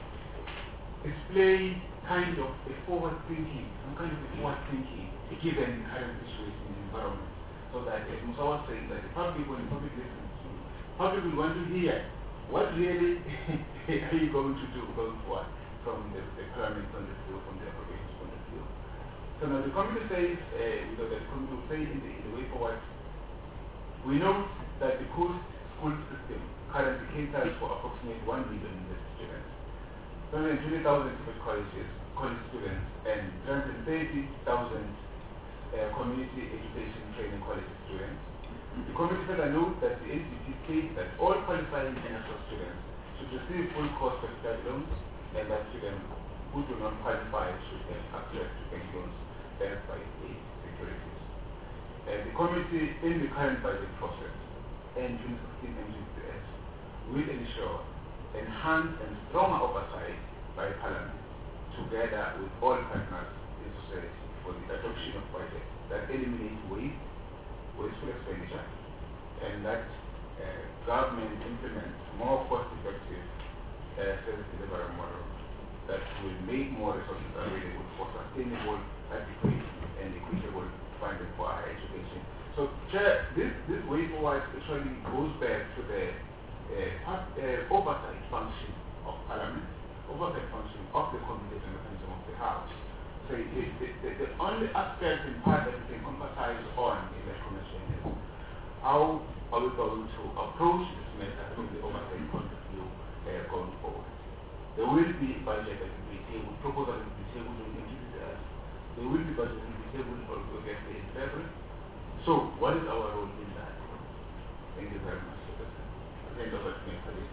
display kind of a forward thinking, some kind of a forward thinking, given the current situation in the environment. So that, as Musa was saying, that the public, when the public listens to, public will want to hear what really are you going to do going forward from the, the parliament point of view, from the appropriations point of view. So now the committee says, uh, you know, the committee will say in the, in the way forward, we know that the post-school system currently caters for approximately one million university students, two hundred twenty thousand colleges, college students, and three hundred thirty thousand Uh, community education training college students. The committee further note that the N C T states that all qualifying international students should receive full cost of study loans, and that students who do not qualify should have access to bank loans backed by state securities. Uh, the committee, in the current budget process and twenty sixteen M G P S, will ensure enhanced and stronger oversight by Parliament, together with all partners in society, for the adoption of budget that eliminates waste, wasteful expenditure, and that uh, government implements more cost-effective uh, service delivery model that will make more resources available for sustainable, adequate, and equitable funding for higher education. So, Chair, this, this way forward actually goes back to the uh, uh, oversight function of Parliament, oversight function of the Committee and mechanism of the House. So the, the, the, the only aspect and part that we can emphasize on in the commission is how are we going to approach this matter from the oversight point of view uh, going forward. There will be budget that will be tabled, proposal that will be tabled in M G P S. There will be budget that will be tabled for August in February. So what is our role in that? Thank you very much. I hand over to my colleague.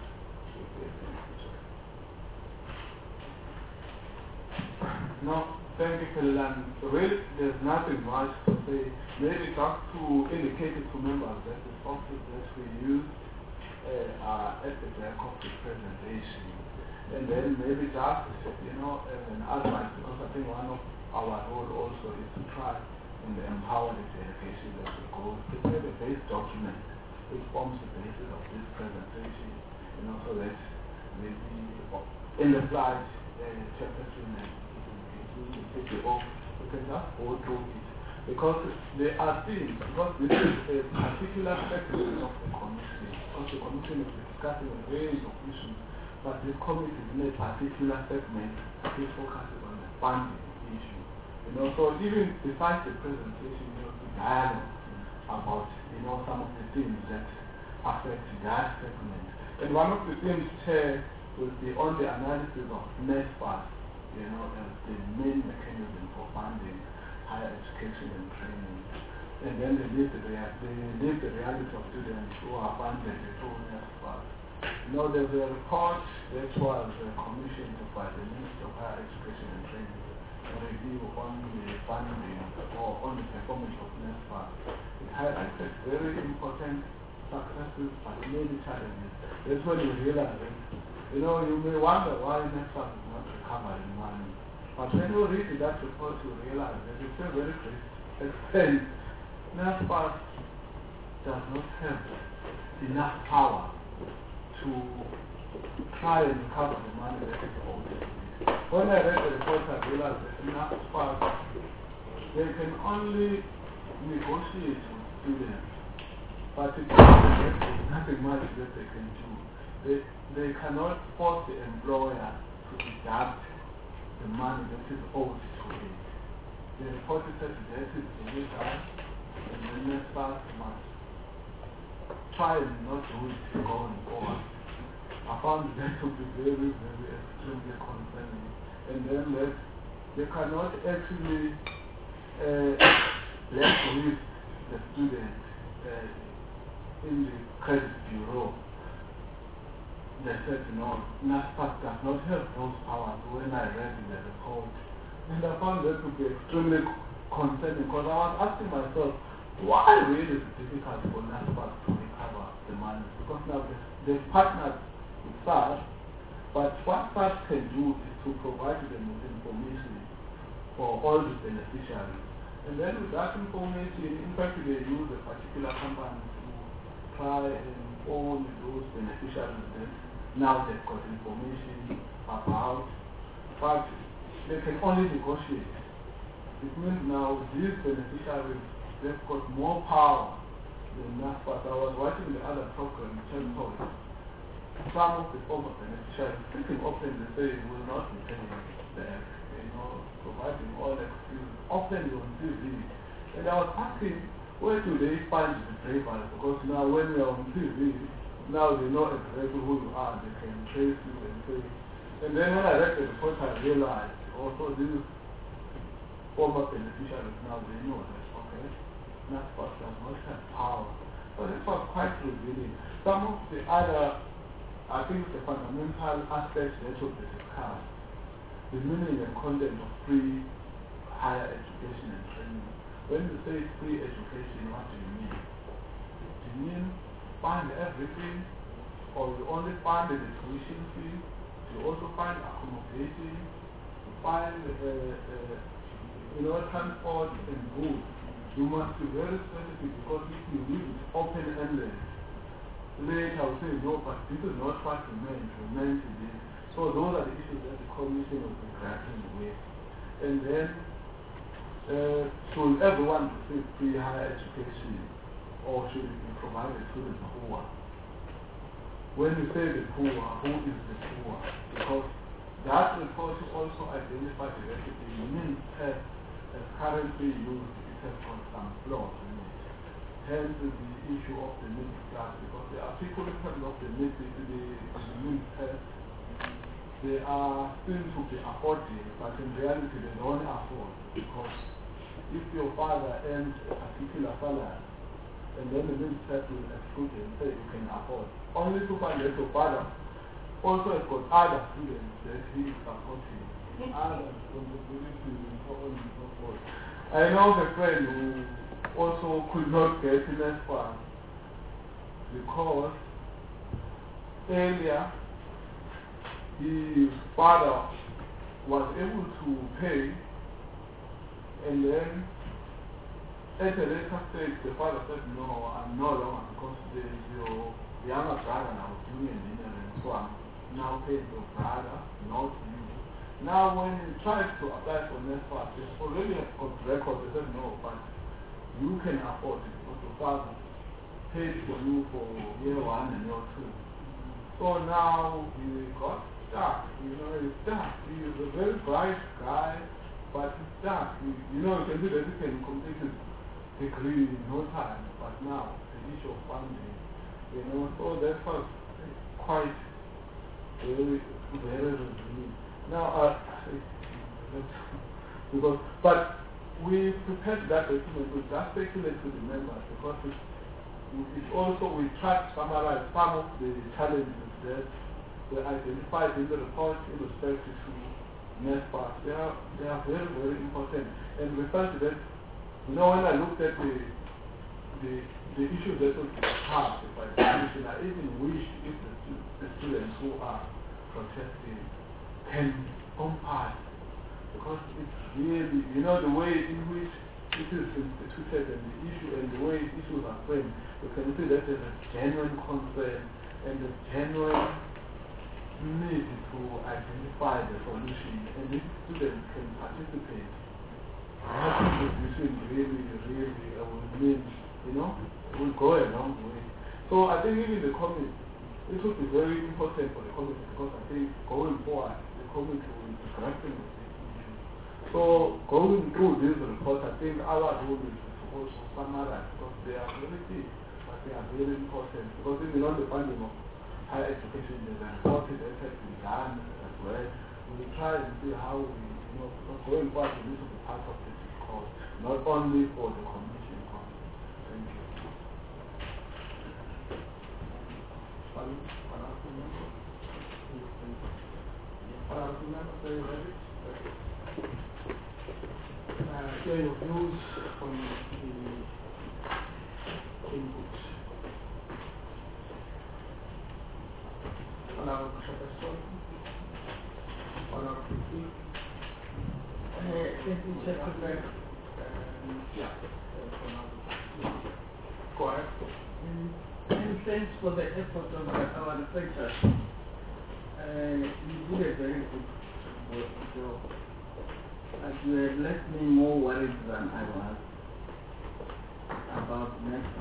No. Thank you, Phil. Really, there's nothing much to say. Maybe just to indicate it to members that the sources that we use uh, are at the back of the presentation. And then maybe just, you know, as an advice, because I think one of our role also is to try and empower the delegation that we go prepare the base document which forms the basis of this presentation, you know, so that maybe in the slide, uh, chapter three, take it off, we can just go through it. Because there are things, because this is a particular segment of the commission, because the commission is discussing a range of issues, but this committee is in a particular segment that is focusing on the funding issue. You know, so even besides the presentation, there will be dialogue about, you know, some of the things that affect that segment. And one of the things, Chair, will be on the analysis of NSFAS, you know, as the main mechanism for funding higher education and training. And then they live the, rea they live the reality of students who are funded through NSFAS. You know, there's a report that was uh, commissioned by the Ministry of Higher Education and Training, a review on the funding or on the performance of NSFAS. It highlighted very important successes but many challenges. That's when you realize it. You know, you may wonder why NSFAS is not recovering money. But when you read that report, you realize that it's a very great extent. NSFAS does not have enough power to try and recover the money that is owed. When I read the report, I realized that NSFAS, they can only negotiate with students, but it's nothing much that they can do. They, they cannot force the employer to deduct the money that is owed to it. The report says that is illegal, and the NSFAS must try and not do it going forward. I found that to be very, very extremely concerning. And then that they cannot actually uh, let with the student uh, in the credit bureau. they said, no, NASPAC does not have those powers when I read in the report. And I found that to be extremely concerning because I was asking myself, why really is it difficult for NASPAC to recover the money? Because now they've partnered with SARS, but what SARS can do is to provide them with information for all the beneficiaries. And then with that information, in fact, they use a particular company to try and own those beneficiaries. Then now they've got information about, but they can only negotiate. It means now these beneficiaries, they've got more power than NASPAC. I was watching the other program, Chemtoys. Some of the former beneficiaries speaking openly say we will not be paying back, you know, providing all excuses, often on T V. And I was asking, where do they find the bravery? Because now when you're on T V, now they know exactly who you are, they can trace you and say. And then when I read the report, I realized also these former beneficiaries now they know that, okay, NASPAC does not have power. So this was quite revealing. Some of the other, I think the fundamental aspects that should be discussed, the meaning and content of free higher education and training. When you say free education, what do you mean? Do you mean fund everything, or you only fund the tuition fee? Do you also fund accommodation? You fund, uh, uh, you know, transport and food? You must be very specific because if you leave it open-ended, later I will say, no, but this is not what we meant, we meant to be. So those are the issues that the commission will be grappling with. And then, uh, should everyone receive free higher education, or should it be provided to the poor? When you say the poor, who is the poor? Because that report also identifies the recipe. The means test as currently used, it has got some flaws in it. Hence the issue of the middle class, because the article in terms of the middle, the, the means test, they are still to be afforded, but in reality they don't afford, because if your father earns a particular salary, and then the minister will exclude and say you can afford, only to find that your father also has got other students that he is supporting, other responsibilities and so on and so forth. I know the friend who also could not get in as far because earlier his father was able to pay, and then at a later stage the father said, no, I'm no longer, because there is your younger brother now doing engineering, so I'm now paying your brother, not you. Now when he tried to apply for NESFAS, they already have got records. They said, no, but you can afford it because your father paid for you for year one and year two. So now he got stuck, you know, he's stuck. He is a very bright guy, but he's stuck. He, you know, you can see that he can complete his degree in no time, but now the issue of funding, you know, so that was quite very, very revealing. Now, uh, because, but we prepared that document, we just circulate to the members because it, it also, we tried to summarize some of the challenges that were identified in the report in respect to NESFAS. They are, they are very, very important. And we felt that, you know, when I looked at the, the, the issues that were discussed by the commission, I even wish if the, the students who are protesting can compare, because it's really, you know, the way in which it is instituted and the issue and the way issues are framed, you can see that there's a genuine concern and a genuine need to identify the solution, and if students can participate, that contribution really, really uh, will mean, you know, will go a long way. So I think even the committee, it would be very important for the committee, because I think going forward, the committee will be grappling with this issue. So going through this report, I think our role is to also summarize, because they are very deep, but they are very important, because even on the funding of higher education, there's a report that has been done as well. We will try and see how we, you know, because going forward, we need to be part of this discourse, not only for the commission. Thank you. Honorable members, are you ready? Uh, share your views on the inputs. Honorable Professor, Honorable Chief, Uh, let me check with that. and yeah, uh, Honorable. Go ahead. Mm, And thanks for the effort of the, our researchers. Uh, you did a very good work, job. But you have left me more worried than I was about NESFA.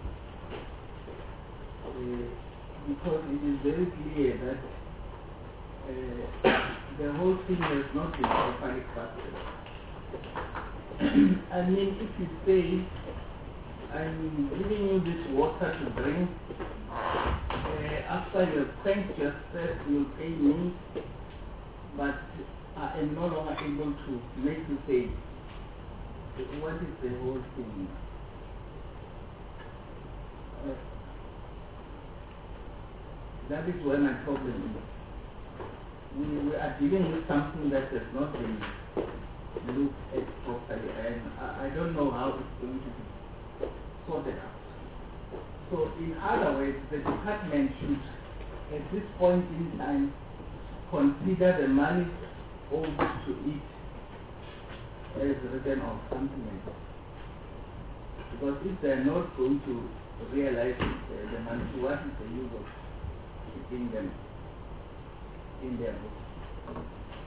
Uh, because it is very clear that uh, the whole thing has not been properly crafted. I mean, if you say, I'm giving you this water to drink, uh, after you have quenched your thirst, you'll pay me, but I am no longer able to make you pay. What is the whole thing? Uh, that is where my problem is. We, we are dealing with something that has not been looked at properly, and I, I don't know how it's going to be sorted out. So in other words, the department should, at this point in time, consider the money owed to it as written off something like that. Because if they are not going to realize uh, the money, what is the use of keeping them in their books?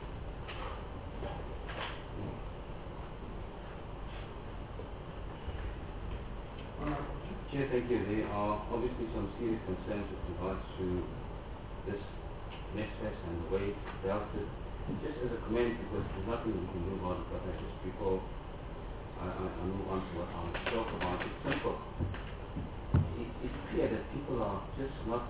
Chair, thank you. There are obviously some serious concerns with regards to this NESFAS and the way it's dealt with. Just as a comment, because there's nothing we can do about it, but I just before I, I, I move on to what I want to talk about, it's simple. It, it's clear that people are just not,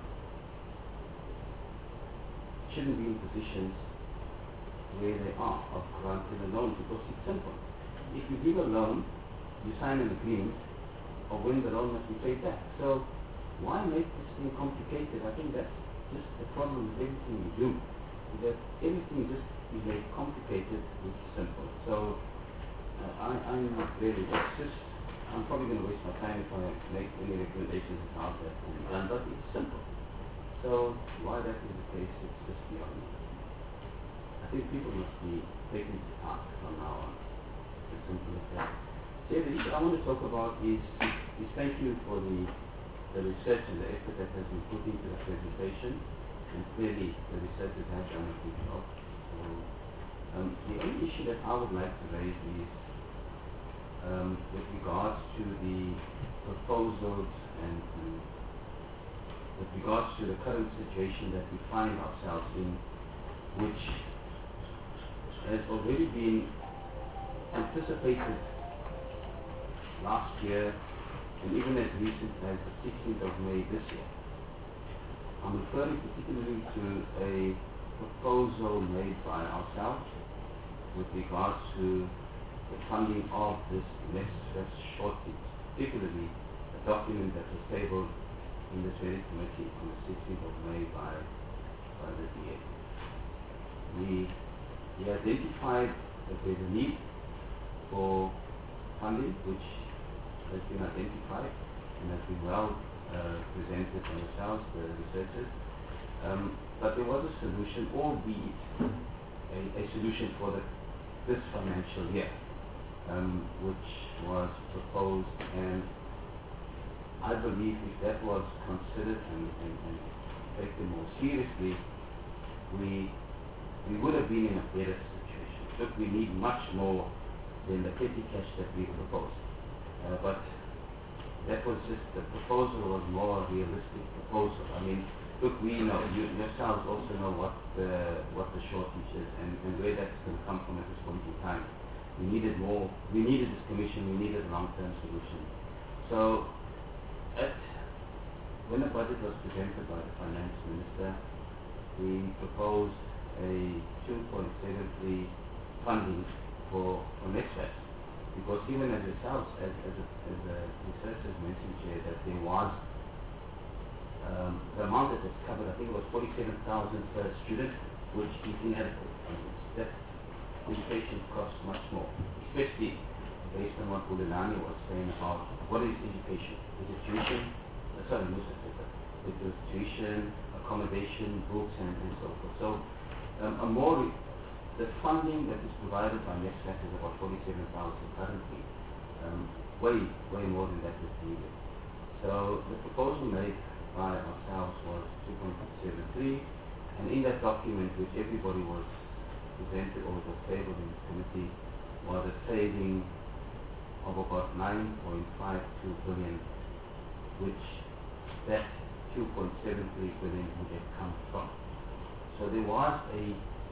shouldn't be in positions where they are of granting a loan, because it's simple. If you give a loan, you sign an agreement, or when the loan must be paid back. So why make this thing complicated? I think that's just the problem with everything we do, is that everything just is made complicated, which is simple. So uh, I, I'm not really, it's just, I'm probably going to waste my time if I make any recommendations of how that can be done, but it's simple. So why that is the case, it's just beyond me. I think people must be taken to task from now on. As simple as that. So the issue I want to talk about is, is thank you for the, the research and the effort that has been put into the presentation, and clearly the researchers have done a good job. So um, the only issue that I would like to raise is um, with regards to the proposals and um, with regards to the current situation that we find ourselves in, which has already been anticipated last year, and even as recent as the sixteenth of May this year. I'm referring particularly to a proposal made by ourselves with regards to the funding of this NESFAS shortage, particularly a document that was tabled in this very committee on the sixteenth of May by, by the D A. We, we identified that there's a need for funding, which has been identified and has been well uh, presented by ourselves, the researchers. Um, but there was a solution, albeit a, a solution for the, this financial year, um, which was proposed, and I believe if that was considered and, and, and taken more seriously, we, we would have been in a better situation. Look, we need much more than the petty cash that we proposed. Uh, but that was just, the proposal was more a realistic proposal. I mean, look, we know, you yourselves also know what the, what the shortage is and, and where that's going to come from at this point in time. We needed more, we needed this commission, we needed a long-term solution. So, at, when the budget was presented by the finance minister, we proposed a two point seven three funding for, for NESFAS. Because even as yourselves, as, as, a, as the researchers mentioned here, that there was um, the amount that was covered, I think it was forty-seven thousand per student, which is inadequate. I mean, that education costs much more, especially based on what Bulelani was saying about what is education. Is it tuition? Uh, sorry, Musa said that. It was tuition, accommodation, books, and, and so forth. So, um, a more, the funding that is provided by NSFAS is about forty-seven thousand currently. Um, way, way more than that is needed. So, the proposal made by ourselves was two point seven three, and in that document, which everybody was presented or was tabled in the committee, was a saving of about nine point five two billion, which that two point seven three billion would have come from. So there was a,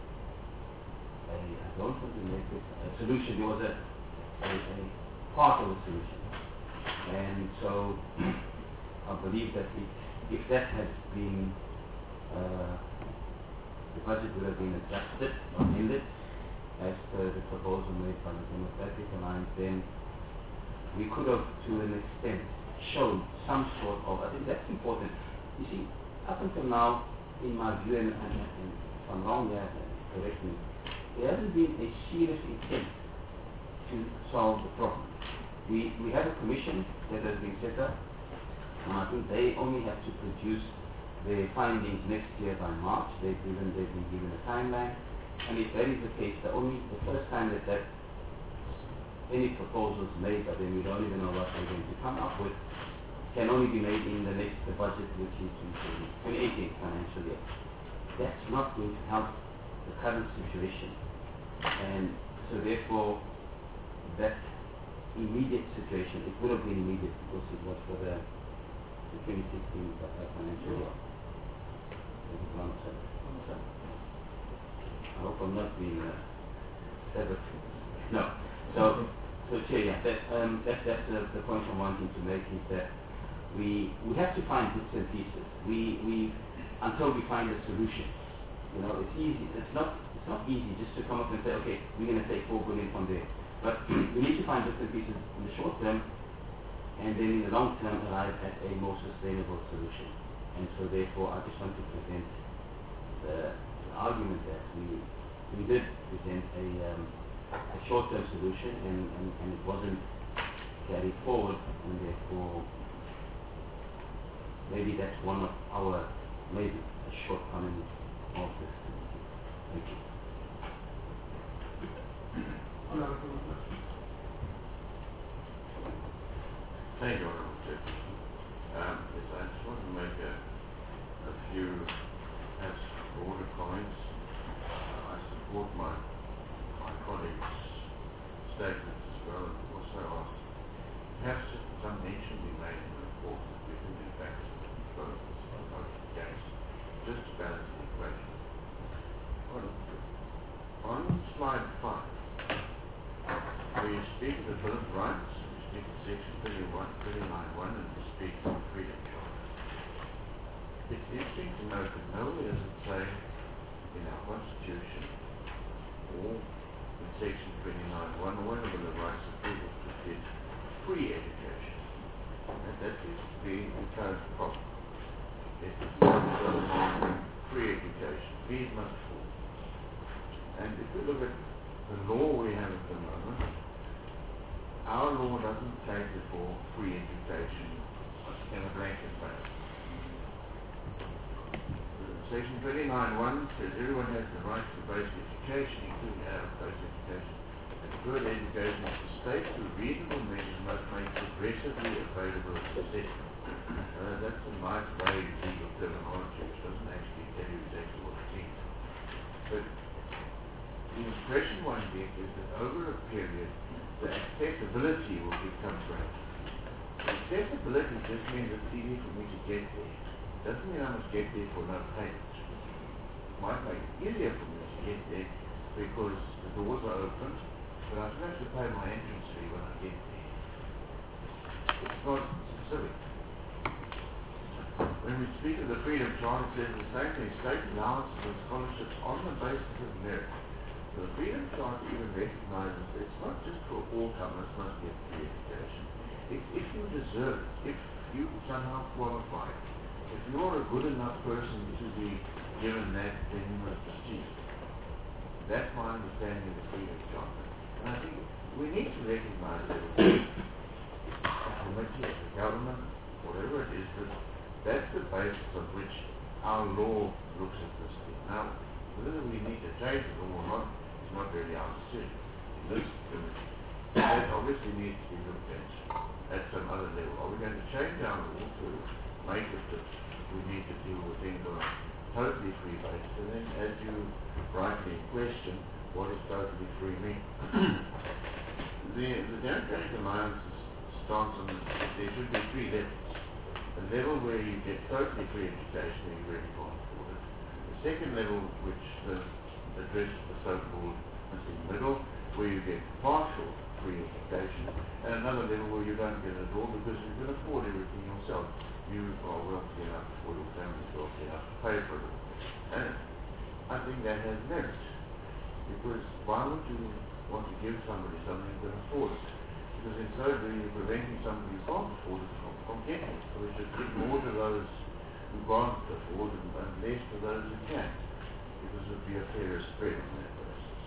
a I don't want to make it a solution, there was a, a, a part of a solution. And so I believe that it, if that had been, uh, the budget would have been adjusted or amended as per the proposal made by the Democratic Alliance, then we could have, to an extent, shown some sort of, I think that's important. You see, up until now, in my view, and, and, and if I'm wrong there, correct me, there hasn't been a serious intent to solve the problem. We, we have a commission that has been set up, and I think they only have to produce their findings next year by March. They've, given, they've been given a timeline, and if that is the case, the only the first time that that any proposals made, but then we don't even know what they're going to come up with, can only be made in the next the budget, which is in twenty eighteen financial year. That's not going to help the current situation, and so therefore that immediate situation, it would have been immediate because it was for the, the twenty sixteen financial year. I hope I'm not being uh, severed. No. So, so Chair, yeah, that, um, that, that's the, the point I'm wanting to make is that we we have to find bits and pieces. We we until we find a solution. You know, it's easy. It's not it's not easy just to come up and say, okay, we're going to take four billion from there. But we need to find bits and pieces in the short term, and then in the long term arrive at a more sustainable solution. And so therefore, I just want to present the, the argument that we we did present a um, a short-term solution, and, and, and it wasn't carried forward, and therefore maybe that's one of our, maybe a shortcoming of this committee. Thank you. Thank you, Honourable Chairperson. Um, yes, I just want to make a, a few perhaps broader comments. Uh, I support my my colleagues' statements as well, and also ask perhaps just some mention be made in the report that we can in fact vote against, just to balance the equation. On, on slide five, where you speak of the Bill of Rights, you speak of section thirty-one, thirty-nine one, and you speak of the Freedom Charter. It's interesting to note that nowhere does it say in our Constitution or in section twenty-nine one or in the Bill of Rights of people to get free education. And that seems to be the current problem. It is not free education. Fees must fall. And if we look at the law we have at the moment, our law doesn't cater for free education in a blanket basis. Section twenty-nine one says everyone has the right to basic education, including adult basic education. And good education is the state through reasonable measures must make progressively available to citizens. Uh, that's a nice vague legal terminology which doesn't actually tell you exactly what it means. But the impression one gets is that over a period the accessibility will become greater. Accessibility just means it's easy for me to get there. It doesn't mean I must get there for no payment. It might make it easier for me to get there because the doors are open, but I still have to pay my entrance fee when I get there. It's not specific. When we speak of the Freedom Charter, it says the same thing, state allowances and scholarships on the basis of merit. So the Freedom Charter even recognizes that it's not just for all comers must get free education. It's if you deserve it, if you somehow qualify, if you're a good enough person to be given that, then you must proceed. That's my understanding of the Freedom Charter. And I think we need to recognize that a committee, a government, whatever it is, that that's the basis on which our law looks at this thing. Now, whether we need to change the law or not is not really our decision in this committee. That obviously needs to be looked at at some other level. Are we going to change our law to make it that we need to deal with things on a totally free basis? And then, as you rightly question, what does totally free mean? the the Democratic Alliance's stance on this is that there should be three levels. A level where you get totally free education and you really can't afford it. The second level, which the, addresses the so-called missing middle, where you get partial free education, and another level where you don't get it at all because you can afford everything yourself. You are wealthy enough, or your family is wealthy enough to pay for it all. And I think that has merit, because why would you want to give somebody something who can afford it? Because in so doing you're preventing somebody who can't afford it from, from getting it. So we should give more to those who can't afford it and less to those who can, because it would be a fairer spread on that basis.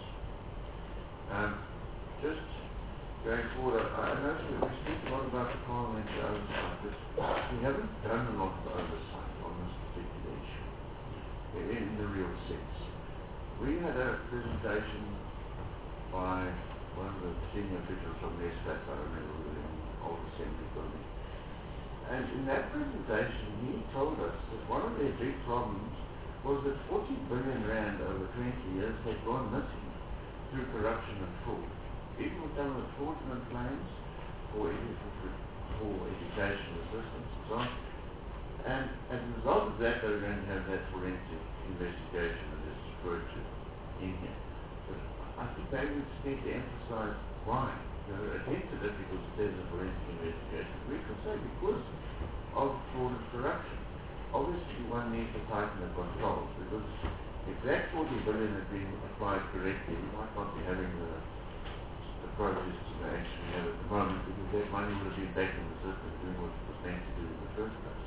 Um, just going forward, I, I know we speak a lot about the parliamentary oversight, but we haven't done a lot of oversight on this particular issue in the real sense. We had a presentation by one of the senior officials from the S F A S, I remember, we were in the old assembly building. And in that presentation, he told us that one of their big problems was that forty billion rand over twenty years had gone missing through corruption and fraud. People were coming with fraudulent claims for, for, for education assistance and so on. And as a result of that, they were going to have that forensic investigation that is referred to in here. But I think maybe we just need to emphasize why. You know, against it because it says a forensic investigation. We can say because of fraud and corruption. Obviously, one needs to tighten the controls, because if that forty billion had been applied correctly, we might not be having the the protests we actually have at the moment, because that money would have been back in the system doing what it was meant to do in the first place.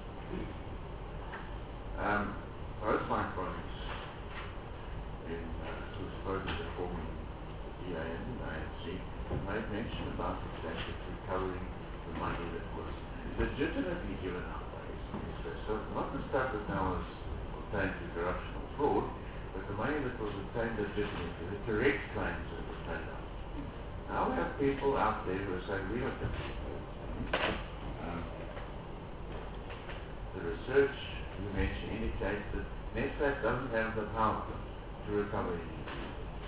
Um, both my colleagues in uh, who spoke at the forming the D A N and the A N C made mention about the fact that recovering the money that was legitimately given out by S F A S. So not the stuff that now is obtained through corruption or fraud, but the money that was obtained legitimately, the correct claims that were paid out. Now we have people out there who are saying we don't have to pay this money. Um, the research you mentioned indicates that NSFAS doesn't have the power to recover anything.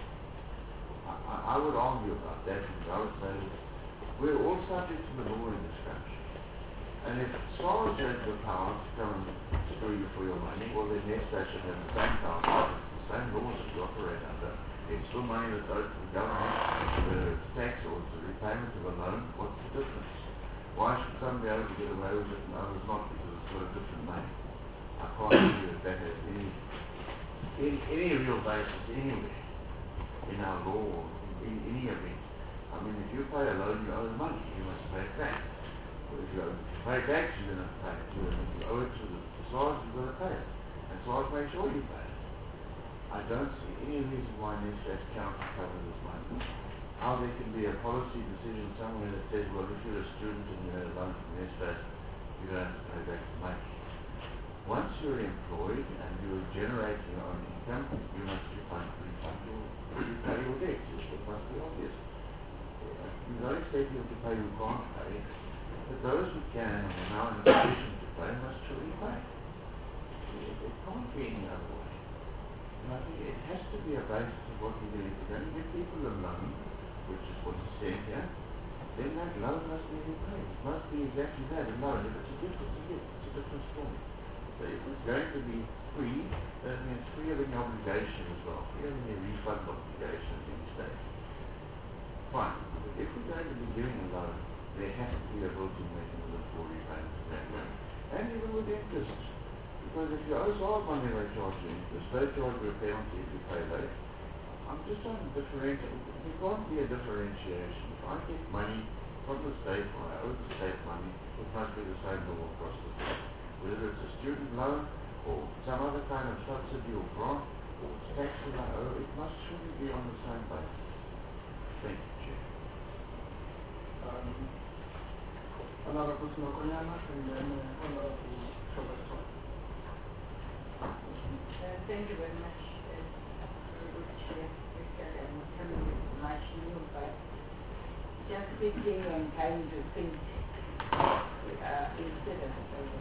I, I, I would argue about that, because I would say that we're all subject to the law in this country. And if SARS has the power to come and screw you for your money, well then NSFAS should have the same power, the same laws that you operate under. It's still money that's owed to the government, whether it's tax or it's a repayment of a loan. What's the difference? Why should some be able to get away with it and others not, because it's got a different name? I can't see that that has any, any, any real basis anywhere in our law or in any event. I mean, if you pay a loan, you owe the money, you must pay it back. Or if you, owe, if you pay tax, you're going to pay it. If you owe it to the SARS, you've got to pay it. And SARS makes sure you pay it. I don't see any reason why NSFAS can't recover this money. How there can be a policy decision somewhere that says, well, if you're a student and you have a loan from NSFAS, you don't have to pay back the money. Once you're employed and you're generating your own income, you must refund, refund your, you pay your debts. It must be obvious. You don't expect people to pay who can't pay, but those who can and are now in a position to pay must truly pay. It, it can't be any other way. And I think it has to be a basis of what we do. If you're going to give people a loan, which is what is said here, then that loan must be repaid. It must be exactly that, a loan. If it's a gift, it's a gift. It's a different story. So if it's going to be free, that means free of any obligation as well, free of any refund obligation at any stage. Fine. But if we're going to be giving a loan, there has to be a built-in mechanism for repayment of that loan. And even with interest. Because if you owe SARS money, they charge you interest. They charge you a penalty if you pay late. I'm just trying to differentiate. There can't be a differentiation. If I get money from the state, or I owe the state money, it must be the same law across the state. Whether it's a student loan, or some other kind of subsidy or grant or tax that I owe, it must surely be on the same basis. Thank you, Chair. Um, Honorable Sinokonyana and then uh, Honorable Shogato. Uh, thank you very much. Uh, very good Chair. Actually, I'm not coming with much new, but just sitting and trying to think uh, instead of um,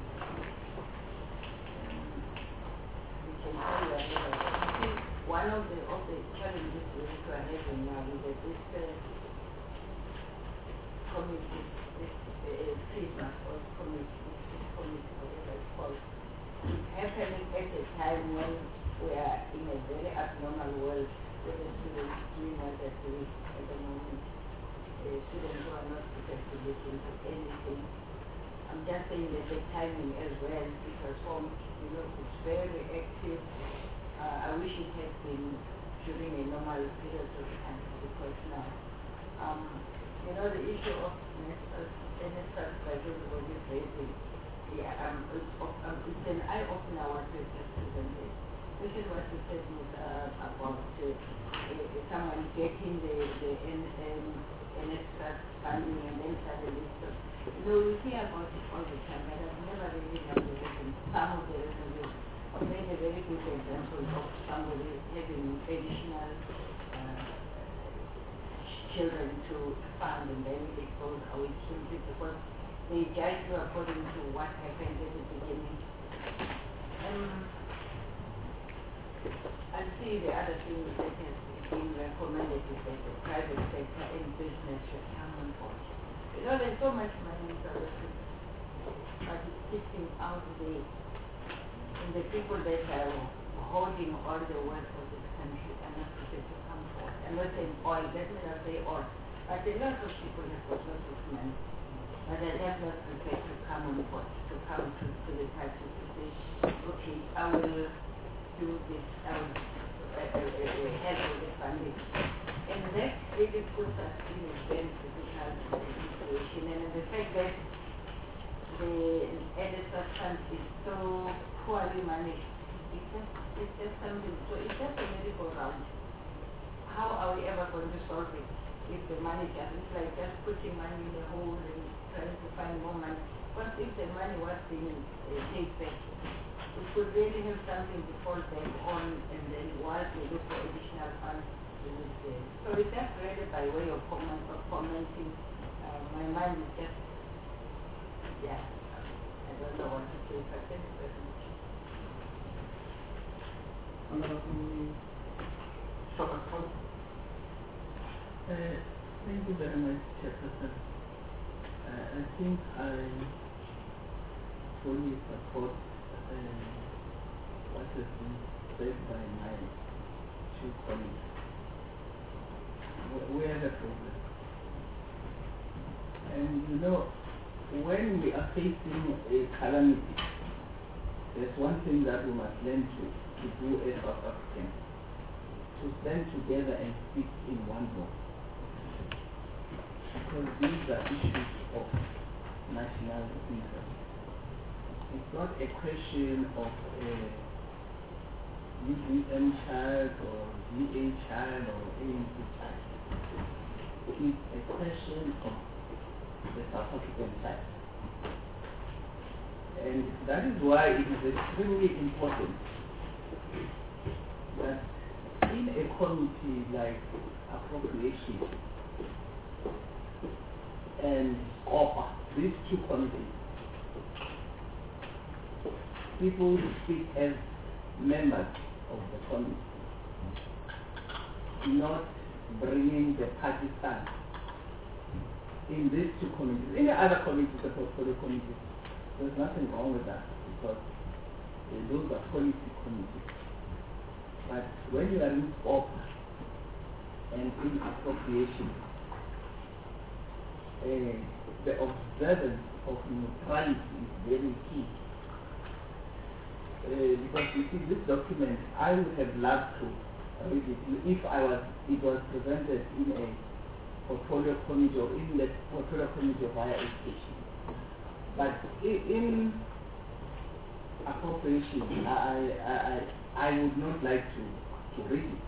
we can say that I think one of the of the challenges we are having now is that this uh, committee, this uh, Christmas or committee, this committee, whatever it's called, is happening at a time when we are in a very abnormal world where the students doing what they're doing at the moment. Uh, students who are not prepared to look into anything. I'm just saying that the timing as well, because home, you know, it's very active. Uh, I wish it had been during a normal period of time, because now, um, you know, the issue of N S F, like everybody is raising, yeah, um, it's, um, it's an eye-opener what we've just presented. This is what we said was, uh, about uh, uh, someone getting the, the N, um, N S F funding and then suddenly stop. You know, we hear about it all the time, but I've never really done the reason. Some of the reasons made a very good example of somebody having additional uh, children to fund, and then it goes away simply because they judge you according to what happened at the beginning. Um, I see the other thing that has been recommended is that the private sector and business should come on board. You know, there's so much money in South Africa, but it's sitting out there. And the people that are holding all the wealth of this country are not prepared to come forward. I'm not saying all, let me not say all, but a lot of people have got lots of money, but they're just not prepared to come on board, to come to, to the party to say, okay, I will do this, I will uh, uh, uh, help with the funding. And that really puts us in a very difficult situation. And the fact that the N S F fund is so poorly managed, it's just, it's just something, so it's just a merry-go-round. How are we ever going to solve it if the money just, it's like just putting money in a hole and trying to find more money. But if the money was being uh, paid back, we could really have something to fall back on, and then while we look for additional funds, we would say. So it's just really by way of, comment, of commenting. Uh, my mind is just, yeah, I don't know what to say, but thank you very much. Honorable Shogato. Uh, thank you very much, Chairperson. Uh, I think I fully support uh, what has been said by my two colleagues. We, we have a problem. And you know, when we are facing a calamity, there's one thing that we must learn to, to do as South Africans, to stand together and speak in one voice. Because these are issues of national interest. It's not a question of a U D M child or V A child or A N C child. It's a question of the South African side. And that is why it is extremely important that in a committee like appropriation and or these two committees, people speak as members of the committee, not bringing the party stand in these two committees. Any other committees, the portfolio committees, there's nothing wrong with that, because uh, those are policy committees. But when you are in scope and in appropriation, uh, the observance of neutrality is very key. Uh, because you see, this document, I would have loved to read it if I was, it was presented in a portfolio committee or in the portfolio committee of higher education. But in appropriation, I, I, I, I would not like to, to read it.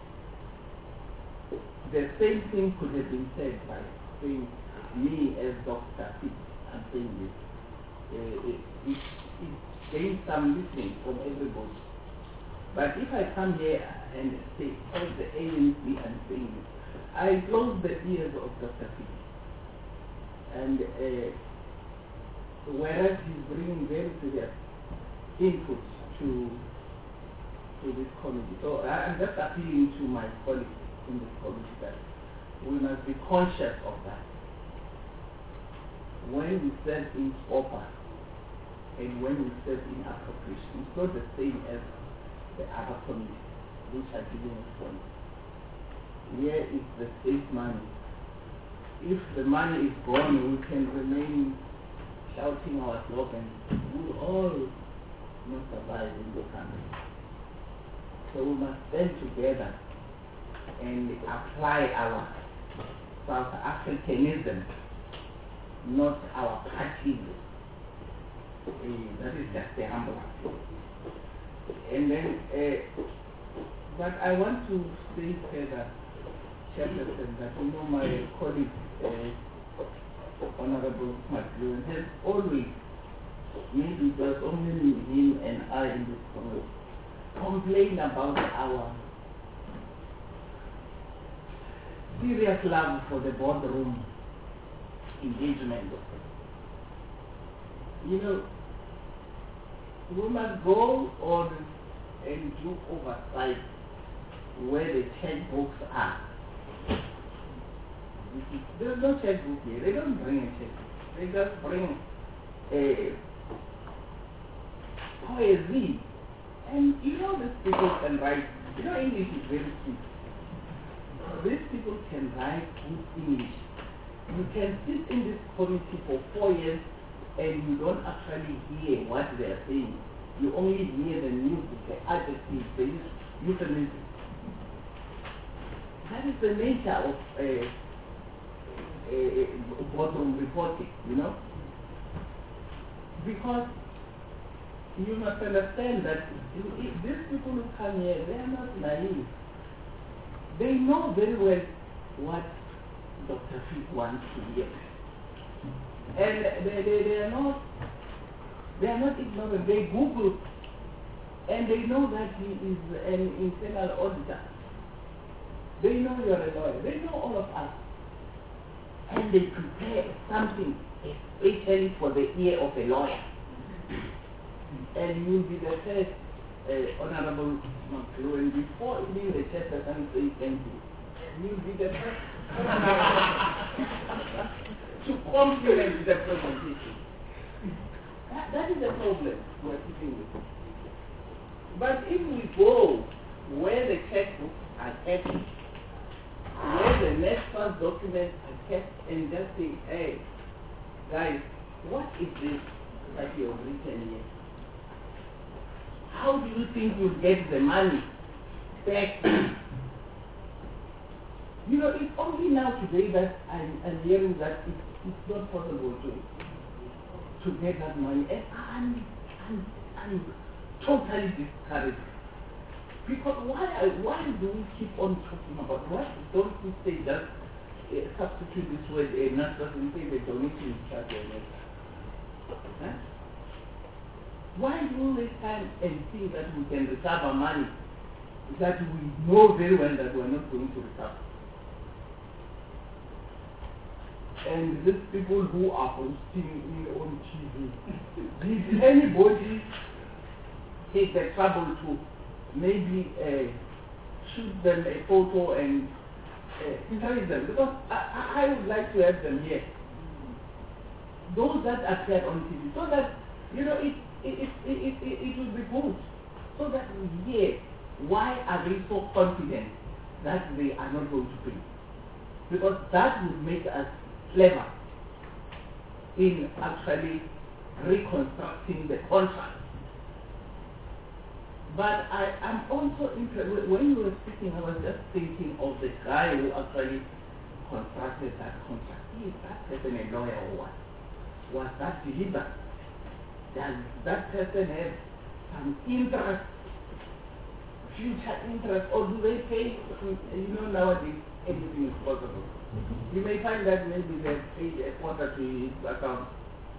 The same thing could have been said by saying, me as Doctor Pitt, I'm saying this. Uh, it, it, it gains some listening from everybody. But if I come here and say, as the A N C, I'm saying this, I close the ears of Doctor Pitt. And uh, whereas he's bringing very serious input to to this committee. So I, I'm just appealing to my colleagues in this committee that we must be conscious of that. When we serve in OPA and when we serve in appropriation, it's not the same as the other committees which are dealing with funds. Here is the state money. If the money is gone, we can remain shouting our slogans. We all must survive in the country. So we must stand together and apply our South Africanism, not our partyism. Uh, that is just the humble. And then, uh, but I want to say further, Chairperson, that you know my colleague, uh, Honorable McLuhan, has always, maybe it was only him and I in this committee, complained about our serious love for the boardroom engagement. You know, we must go on and do oversight where the checkbooks are. There's no checkbook here. They don't bring a checkbook. They just bring a poesy. And you know these people can write. You know English is very sweet. These people can write good English. You can sit in this committee for four years and you don't actually hear what they are saying. You only hear the news, the adjectives, the euphemisms. That is the nature of uh, uh, boardroom reporting, you know. Because you must understand that if these people who come here, they are not naive. They know very well what Doctor Fick wants to hear. And they, they, they are not they are not ignorant. They Google and they know that he is an internal auditor. They know you are a lawyer. They know all of us. And they prepare something especially for the ear of a lawyer. And you'll be the first uh, Honorable McLuhan, before even the chairperson says thank you, you'll be the first to compliment the presentation. That, that is the problem we are dealing with. But if we go where the checkbooks are kept, where the next first documents are kept, and just say, hey, guys, what is this that you have written here? How do you think you'll get the money back? You know, it's only now today that I'm, I'm hearing that it, it's not possible to to get that money. And I'm, I'm, I'm totally discouraged. Because why, why do we keep on talking about, why don't we say just uh, substitute this word, uh, not just we say the donation is charged. Huh? Why do we waste time and think that we can recover money that we know very well that we are not going to recover? And these people who are posting on T V, did anybody take the trouble to maybe uh, shoot them a photo and uh, encourage them? Because I, I would like to have them here. Those that appear on T V, so that, you know, it It, it, it, it, it will be good, so that we hear why are they so confident that they are not going to pay. Because that would make us clever in actually reconstructing the contract. But I am also interested, when you were speaking, I was just thinking of the guy who actually constructed that contract. Is that person a lawyer or what? Was that delivered? Does that person have some interest, future interest, or do they pay, you know, nowadays everything is possible. You may find that maybe they pay a quarter to his account.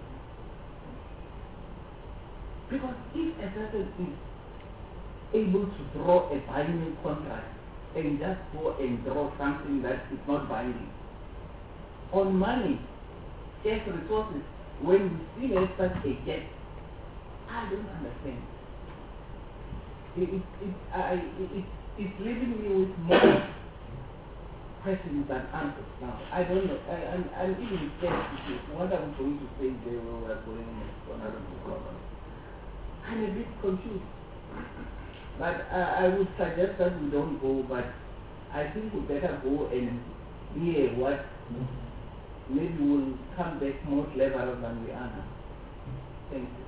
Because if a person is able to draw a binding contract and just go and draw something that is not binding, on money, cash resources, when we see there's such a gap, I don't understand. It, it, it, I, it, it, it's leaving me with more questions than answers now. I don't know. I, I'm, I'm even scared to see what I'm going to say they were going to another problem. I'm a bit confused. But uh, I would suggest that we don't go, but I think we better go and hear what maybe we'll come back more cleverer than we are now. Thank you.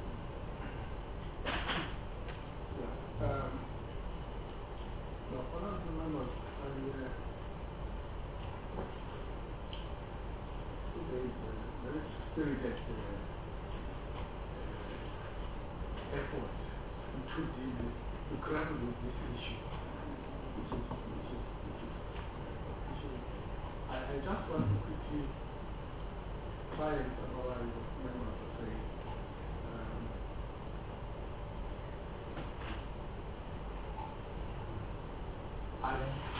Yeah. Um, now, honorable members, I, uh, there is a very spirited uh, uh, effort to deal with, to grapple with this issue, which is, which is, which is, which is I, I just want to quickly try and summarize what members are saying. Um, I,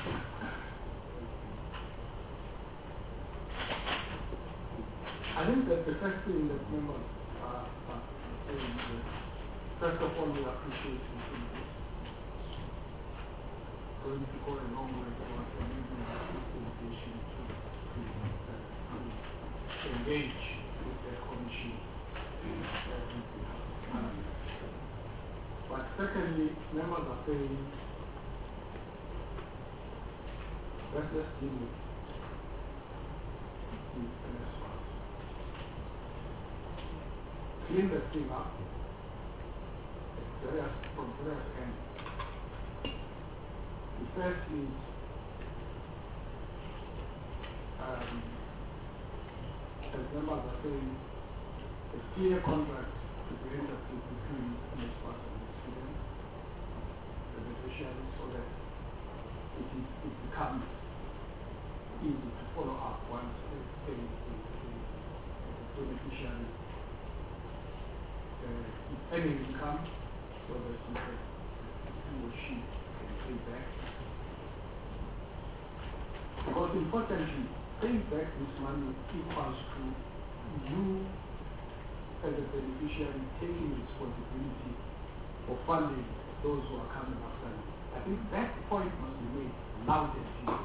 I think that the first thing that members are, are saying is that, first of all, we appreciate you in this. Going to go a long way towards enabling this invitation to, to, uh, to engage with the commission. Uh, but secondly, members are saying, let's just deal with the N S F A S. Clean the thing up various, from various ends. The first is um, as members are saying, a clear contract to be entered into between N S F A S and the students, the beneficiaries, so that it, is, it becomes easy to follow up once a, a, a, a beneficiary uh, is earning income, so that he, can, he or she can pay back. Because importantly, paying back this money equals to you as a beneficiary taking responsibility for funding those who are coming after you. I think that point must be made loud and clear.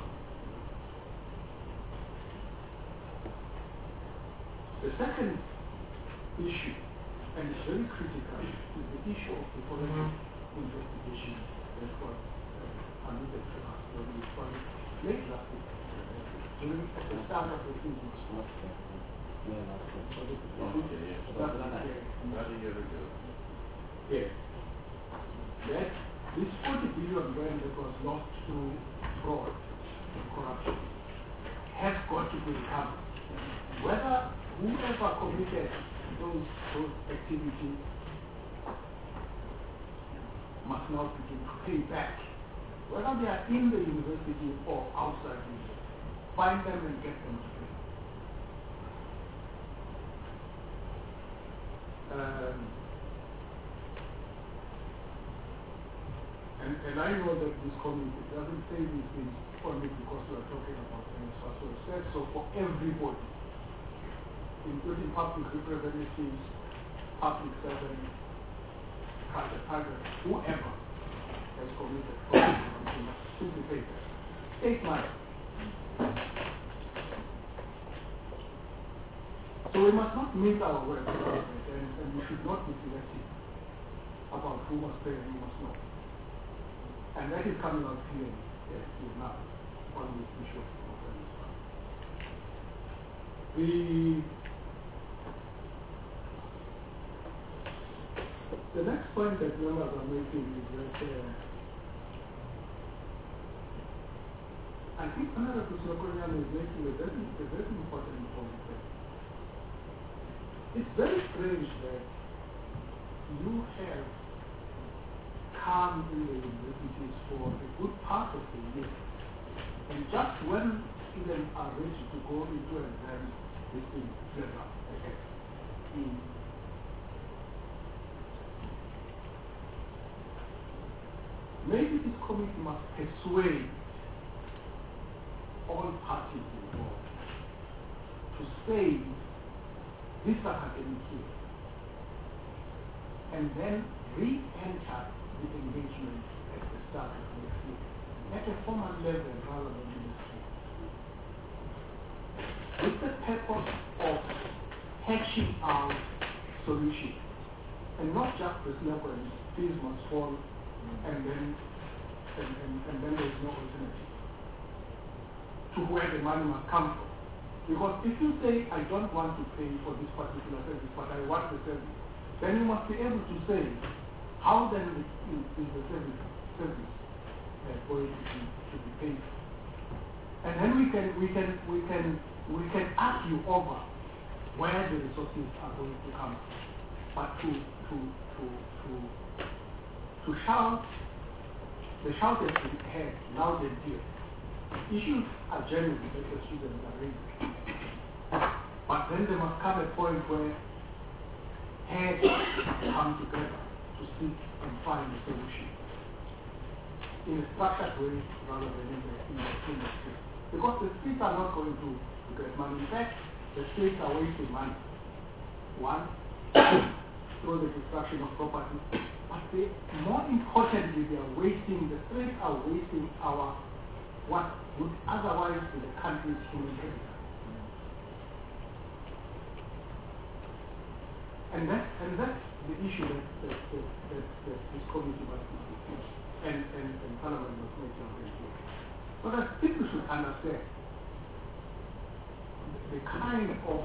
The second issue, and it's very critical, is the issue of the forensic investigation that was uh, alluded to us when we started late last week, uh, during at the start of the season. Yeah, last year. Okay, yes. That's, uh, About a year ago. Yes. That this forty billion rand that was lost through fraud and corruption has got to be recovered. Whether whoever committed those, those activities must now begin to pay back, whether they are in the university or outside the university, find them and get them to pay. Um, and, and I know that this committee doesn't say these things only because we are talking about things, so it says so for everybody, including public representatives, public servants, private, whoever has committed fraud, must simply pay that. Take money. So we must not mince our words about it, and, and we should not be selective about who must pay and who must not. And that is coming out clearly yes, now on this issue of this. The The next point that members are making is that uh, I think Honorable Sokonyane is making a very, a very important point. It's very strange that you have calm in the universities for a good part of the year. And just when students are ready to go into exams, this thing flares up again. Mm. Maybe this committee must persuade all parties involved to save this academic year and then re-enter the engagement at the start of next year at a formal level rather than in the street, with the purpose of hatching out solutions and not just the slogan, fees must fall and then and, and, and then there's no alternative to where the money must come from. Because if you say, I don't want to pay for this particular service, but I want the service, then you must be able to say, how then is, is the service, service uh, going to be, to be paid for? And then we can, we can, we can, we can argue over where the resources are going to come from. But to, to, to, to, to shout, the shout has been heard loud and clear. Issues are genuine that the students are raising. But then there must come a point where heads come together to seek and find a solution in a structured way rather than in the, in the, in the street. Because the streets are not going to, to get money. In fact, the streets are wasting money. One, through the destruction of property. But they, more importantly, they are wasting, the streets are wasting our, what would otherwise be the country's human capital. And, that, and that's the issue that, that, that, that, that this committee must make, and, and, and Parliament must make some very. But I think we should understand the, the kind of,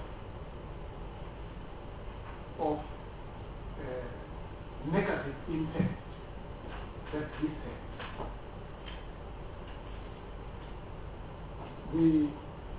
of uh, negative impact that this has. The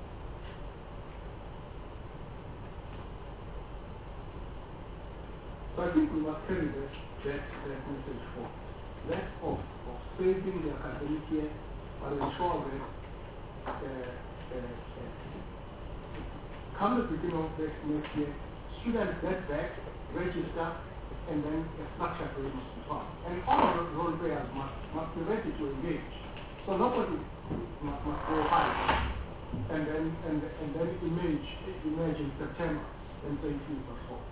So I think we must carry that, that, that message forward. That of, of saving the academic year, but ensure that uh, uh, uh, come the beginning of the next year, students get back, register, and then a structured way must be found. And all of the role players must, must be ready to engage. So nobody must, must go high and then and, and then emerge, emerge in September and say fees must fall.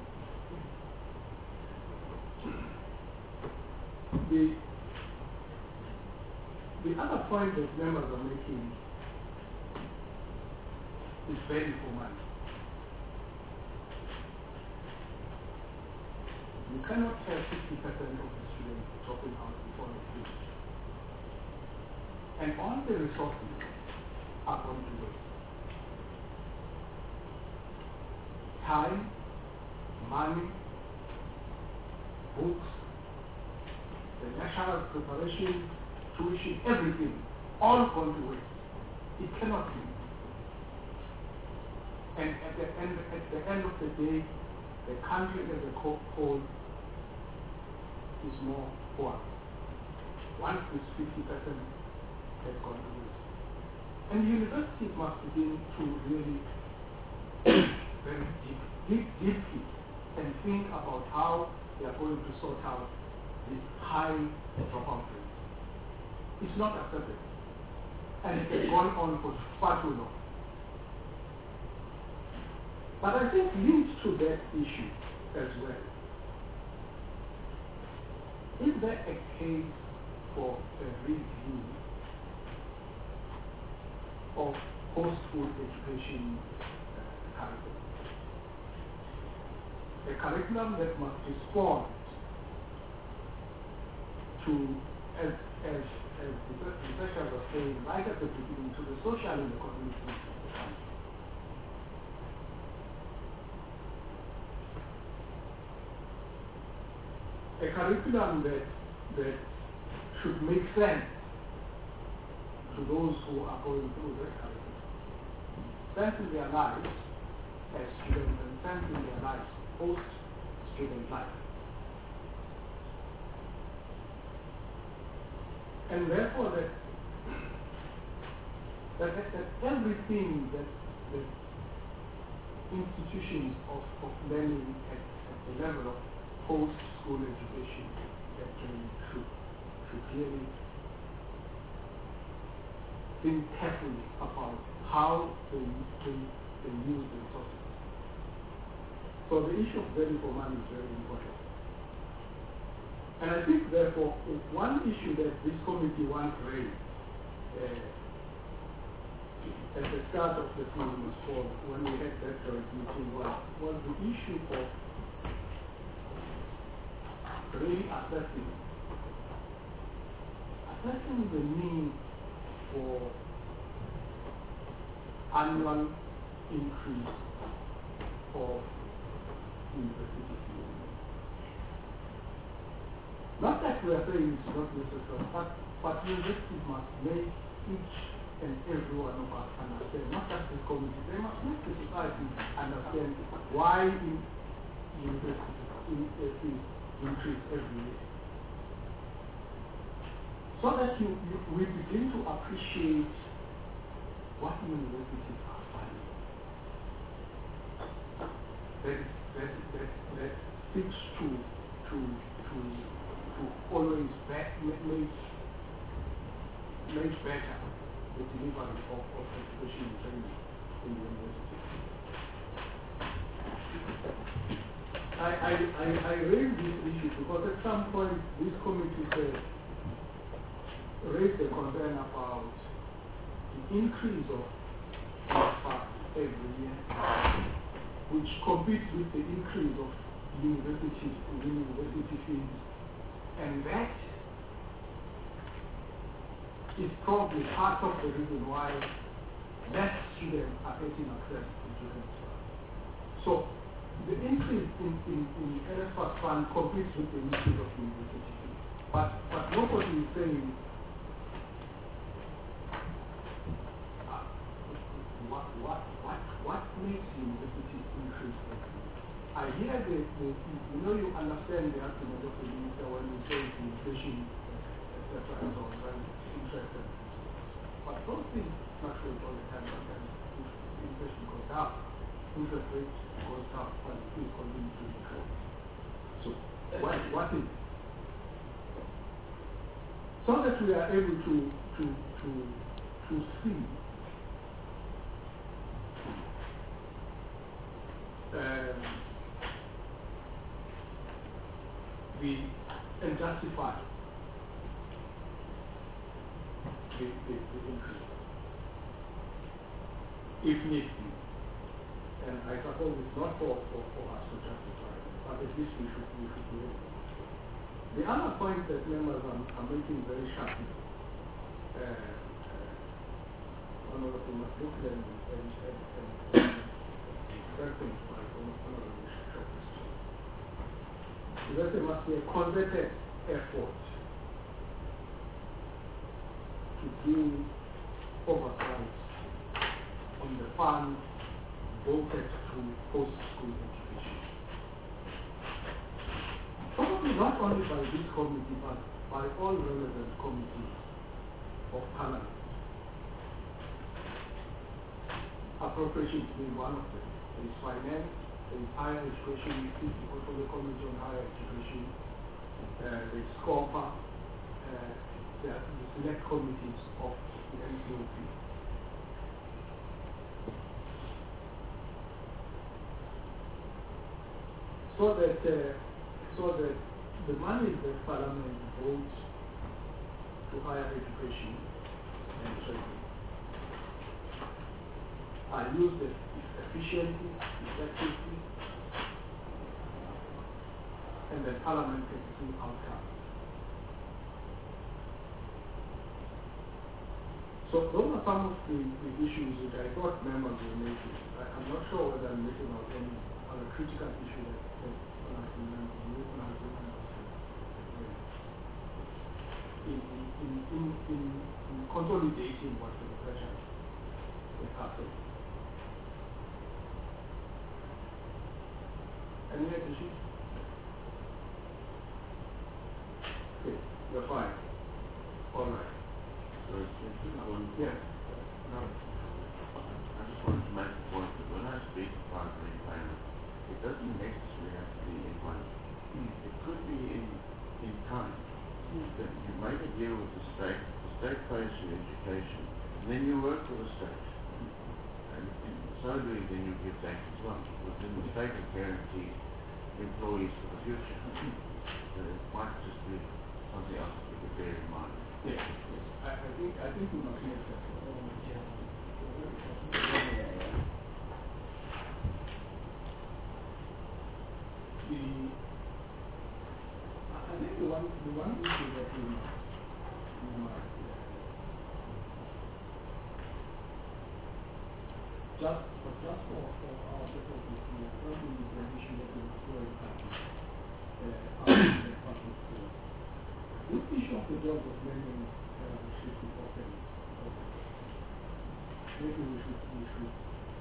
The, the other point that members are making is value for money. You cannot have fifty percent of the students dropping out before they finish. And all the resources are going to waste. Time, money, books, the national preparation, tuition, everything, all going to waste. It cannot be. And at the end, at the end of the day, the country as a whole is more poor. Once this fifty percent has gone to waste. And universities must begin to really very deep, deep, deeply and think about how they are going to sort out this high dropout rate. It's not acceptable. And it has gone on for far too long. But I think linked to that issue as well, is there a case for a review of post-school education uh, curriculum? A curriculum that must respond to, as, as, as the researchers are saying right at the beginning, to the social and economic needs of the country. A curriculum that, that should make sense to those who are going through that curriculum. Sense in their lives as students and sense in their lives post-student life. and therefore that, that, that, that everything that, that institutions of, of learning at, at the level of post-school education that training should, should really think carefully about how they, they, they use the resources. So the issue of value for money is very important. And I think, therefore, one issue that this committee once raised uh, at the start of the previous fall, when we had that joint meeting, was, was the issue of really assessing, assessing the need for annual increase of university fees. Not that we are saying it's not necessary, but, but universities must make each and every one of us understand, not just this committee, they must make the society understand why in universities in, uh, fees increase every year. So that you, you, we begin to appreciate what universities are valuing. That, that, that, that seeks to, to, to, to always back, make, make better the delivery of, of education and training in the university. I, I, I, I raised this issue because at some point this committee said, raised a concern about the increase of NSFAS every year, which competes with the increase of university, university fees, and that is probably part of the reason why less students are getting access to NSFAS. So the increase in, in, in NSFAS fund competes with the increase of university fees. But, but nobody is saying uh, what, what, what, what makes universities increase every year. I hear the, the, you know, you understand the argument of the minister when you say the inflation, et cetera, and so on, right? Interest and but those things fluctuate all the time. Sometimes inflation goes down, interest rate goes down, but it still continues to increase. So what, what is it? So that we are able to to to to see um, the and justify the, the, the increase, if need be. And I suppose it's not for, for, for us to justify it, but at least we should, we should be able to. The other point that members are, are making very sharply, uh, uh, Honorable McLaughlin and, and, and, and strengthened by Honorable Shopper, is that there must be a concerted effort to do oversight on the funds devoted to post-school education. Probably not only by this committee, but by all relevant committees of Parliament. Appropriations being one of them. There is finance, there is higher education, the portfolio committee on higher education, uh, there is SCOPA, uh, there are the select committees of the N C O P. So that, uh, so that the money that Parliament votes to higher education and training are used efficiently, effectively, and that Parliament can see outcomes. So those are some of the, the issues which I thought members were making. I, I'm not sure whether I'm making out any other critical issue that, that one has been members in, in, in, in, in, in consolidating what the pressure is happening. Any additions? Okay, you're fine. All right. Yes. No. I just wanted to make the point that when I speak about repayment, it doesn't necessarily have to be in money. Mm. It could be in, in time. Mm. That you make a deal with the state, the state pays you education, and then you work for the state. And in so doing, then you give back as well. But then the state is guaranteed employees for the future. So it might just be something else that you could bear in mind. Yes, yes. I, I think I think we must make that. The I think the one the one issue that we must we must uh, just but just for, for our purposes, we are working with an issue that we must very happy uh, out in the public school. This issue of the job of learning uh, should be open. Maybe we should we should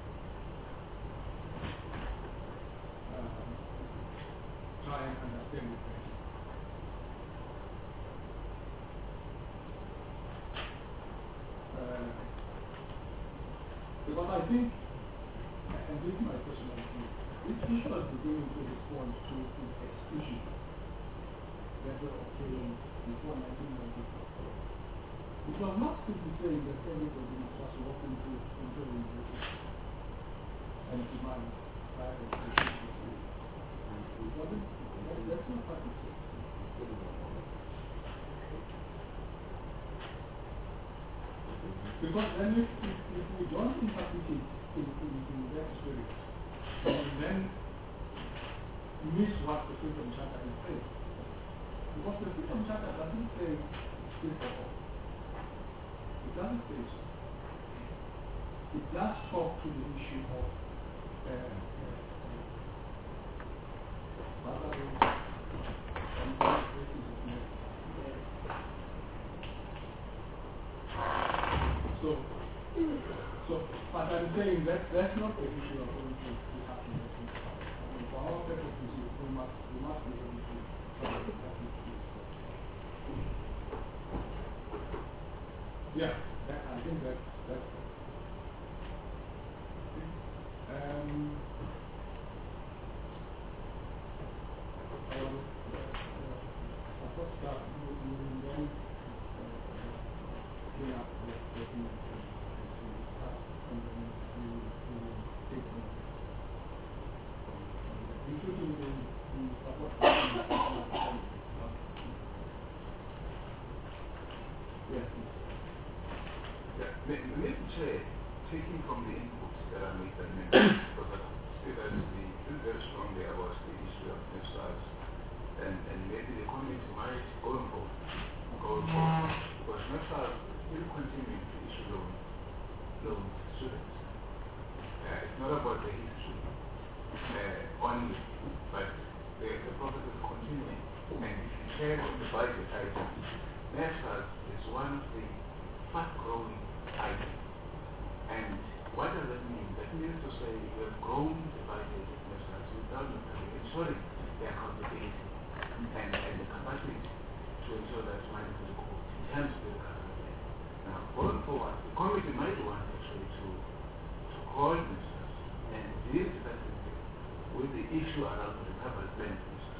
um, try and understand it better. Uh, because I think, and this is my personal view, this issue is beginning to respond to the exclusion that were obtained before nineteen ninety-four. It was not simply saying that everybody must just walk into, into a university and demand private education. It wasn't, that, that's not what it said. Because then if, if, if we don't interpret it in, in, in that spirit, we then miss what the Freedom Charter is saying. Because the Freedom Charter doesn't say free for all. It doesn't say so. It does talk to the issue of uh, uh, fathering and basis of marriage. So, so, but I'm saying that that's not the issue of going to, to happen. I mean, for our purposes, we must, we must be able to cover that issue. Yeah, that, I think that that's um, I will, uh, uh, of course, start with the then clean up the document and to discuss, and then we will, we will take from there. Including the, the support document. Yes, please. Yeah, maybe Chair, taking from the inputs that I made, that made because I say that we feel very strongly about the issue of NSFAS, and, and maybe the community might going forward, going forward, because NSFAS will continue to issue loan, loans to students. Uh, it's not about the history uh, only, but the, the process is continuing. And if you check on the budget item, NSFAS is one of the fast-growing items. And what does that mean? That means to say we have grown the budget of NSFAS without ensuring the accountability and, and the capacity to ensure that money will go in terms of the government. Now, going forward, the committee might want actually to, to call NSFAS and deal specifically with the issue around the recovery plan.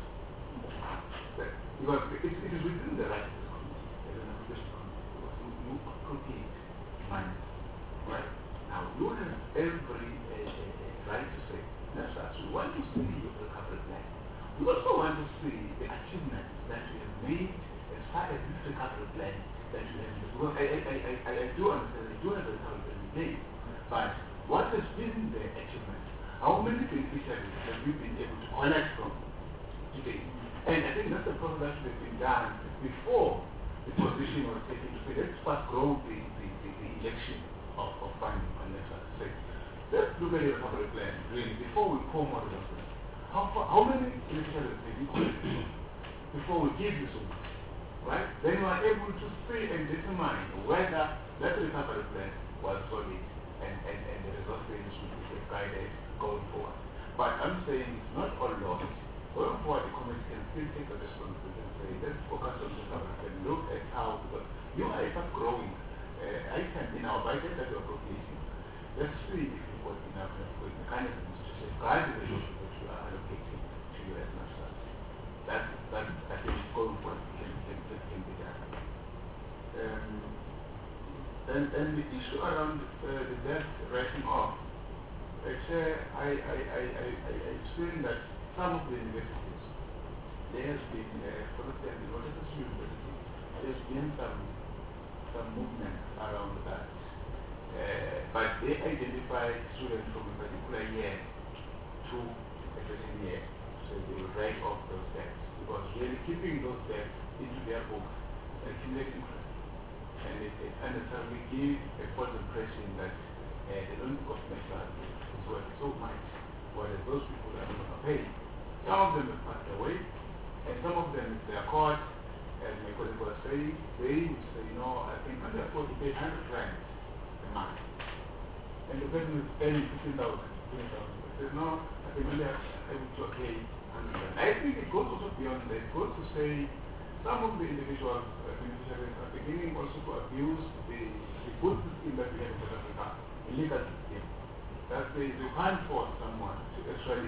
Because it, it is within the right of the committee, as an application committee, because you, you appropriate money. Right? Now, you have every uh, uh, right to say, NSFAS, we want to see your recovery plan. We also want to see the achievements that you have made as far as this recovery plan that you have made. Because I, I, I, I, I do understand, I do have a recovery plan made, but what has been the achievement? How many beneficiaries have you been able to collect from today? And I think that's the process that should have been done before the position was taken to say, let's first grow the, the, the, the injection of, of funding on NSFAS. Say, let's look at your recovery plan really before we pour more resources. How, far, how many beneficiaries have you collected before we give you so much? Right? Then you are able to see and determine whether that recovery plan was solid and, and, and the resources should be guided going forward. But I'm saying it's not all lost. Going forward, the committee can still take the responsibility and say, let's focus on the recovery and look at how, because you are a fast growing uh, uh, item in our budget that we are appropriating. Let's see if we've got enough mechanisms to safeguard the resources that you are allocating to your national. That, that I think going forward can, can, can, can be done. Um, and, and the issue around uh, the debt writing off, uh, I, I, I, I, I explained that some of the universities, there has been, uh, for instance, in Rochester University, there has been some, some movement around that. Uh, but they identify students from a particular year to a certain year. So they will write off those debts. Because really keeping those debts into their books accumulate interest. And it, it unnecessarily gives a false impression that uh, the loan cost measure is worth so much, whereas those people are not paying. Some of them have passed away, and some of them, if they are caught, as my colleague was saying, they would say, you know, I think I can afford to pay one hundred rand a month. And the person is paying fifteen thousand, twenty thousand. They say, no, I think only I would pay one hundred rand. I think it goes also beyond that. It goes to say some of the individual uh, beneficiaries are beginning also to abuse the, the good system that we have in South Africa, the legal system. That they, you can't force someone to actually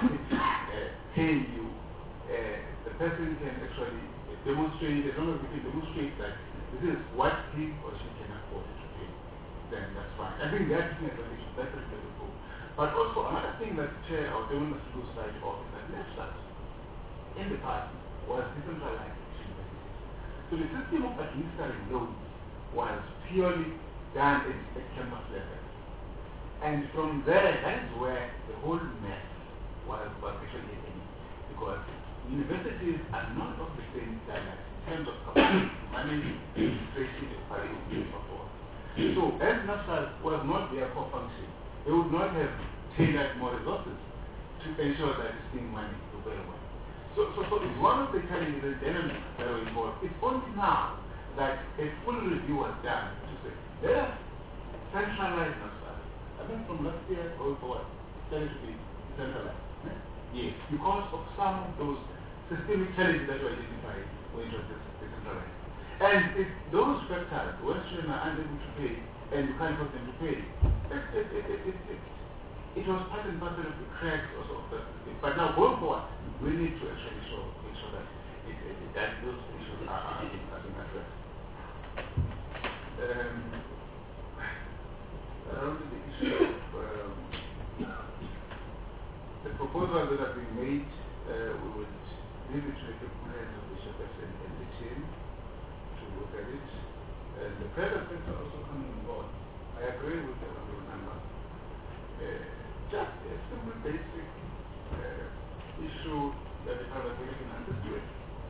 uh, pay you. Uh, the person can actually demonstrate, as long as we can demonstrate that this is what he or she can afford to pay, then that's fine. I think that is an that's a very cool. But also another thing that Chair or the women must lose sight of is that NSFAS in the past was decentralized. So the system of administering loans was purely done at, at campus level. And from there, that is where the whole mess was, was actually happening. Because universities are not of the same standard in terms of capacity, money, administration, operation, and so forth. So as NSFAS was not their core function, they would not have tailored more resources to ensure that it's being managed very well. So, so, so it's one of the challenges and dynamics that are involved. It's only now that a full review was done to say, let us centralize NSFAS. I think from last year going forward, it's going to be centralized. Right? Yes, because of some of those systemic challenges that were identified when it was decentralized. And if those factors, when children are unable to pay and you can't force them to pay, it, it, it, it, it, it, it was part and parcel of the cracks also of that system. But now going forward, we need to actually show, make sure that, it, it, it, that those issues are, are, are being addressed. Um, around the issue of um, the proposals that have been made, uh, we would leave it to the compliance of the chapters and, and the team to look at it. And the private sector also coming on board. I agree with the honorable member. Uh, just a simple basic uh, issue that the private sector can understand.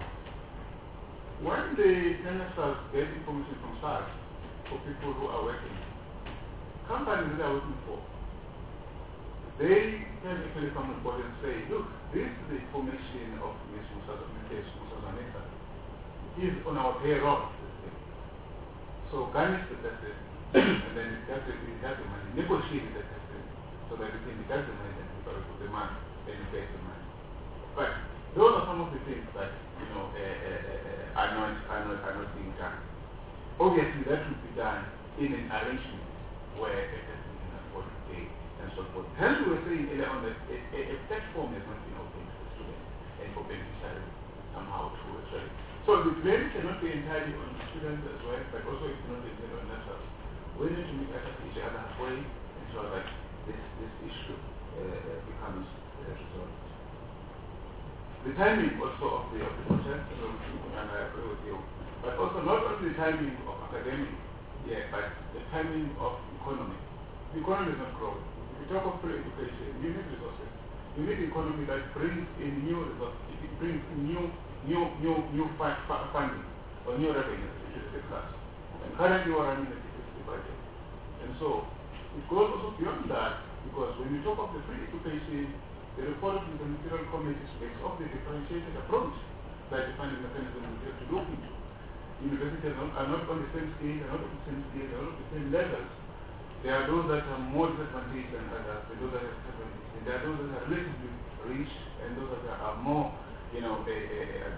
When the NSFAS get information from SARS for people who are working, companies that are working for, they can actually come on board and say, look, this is the information of Miz Musa is on our payroll system. So garnish the system, and then it has, the, it has the money, negotiate the system, so that it can deduct the money and people put the money, then you pay the money. But those are some of the things that, you know, uh, uh, uh, are, not, are, not, are not being done. Obviously, that would be done in an arrangement where a person can afford to pay and so forth. Hence, we were saying earlier on that a, a, a platform has not been open to the students and for beneficiaries somehow to actually. So the blame cannot be entirely on the students as well, but also it cannot be entirely on themselves. We need to meet each other halfway and ensure that this, this issue uh, becomes uh, resolved. The timing also of the, of the process, and I agree with you, but also not only the timing of academic, yeah, but the timing of economy. The economy is not growing. If you talk of free education, you need resources. You need an economy that brings in new resources. It brings in new, new, new, new fund, funding or new revenues into the class. And currently we are running a deficit budget. And so it goes also beyond that, because when you talk of the free education, the report of the ministerial committee speaks of the differentiated approach that the funding mechanism will have to look into. Universities are not on the same scale, they are not on the same scale, they are not on the same levels. There are those that are more disadvantaged than others, and those that are disadvantaged. There are those that are relatively rich, and those that are more, you know, advanced.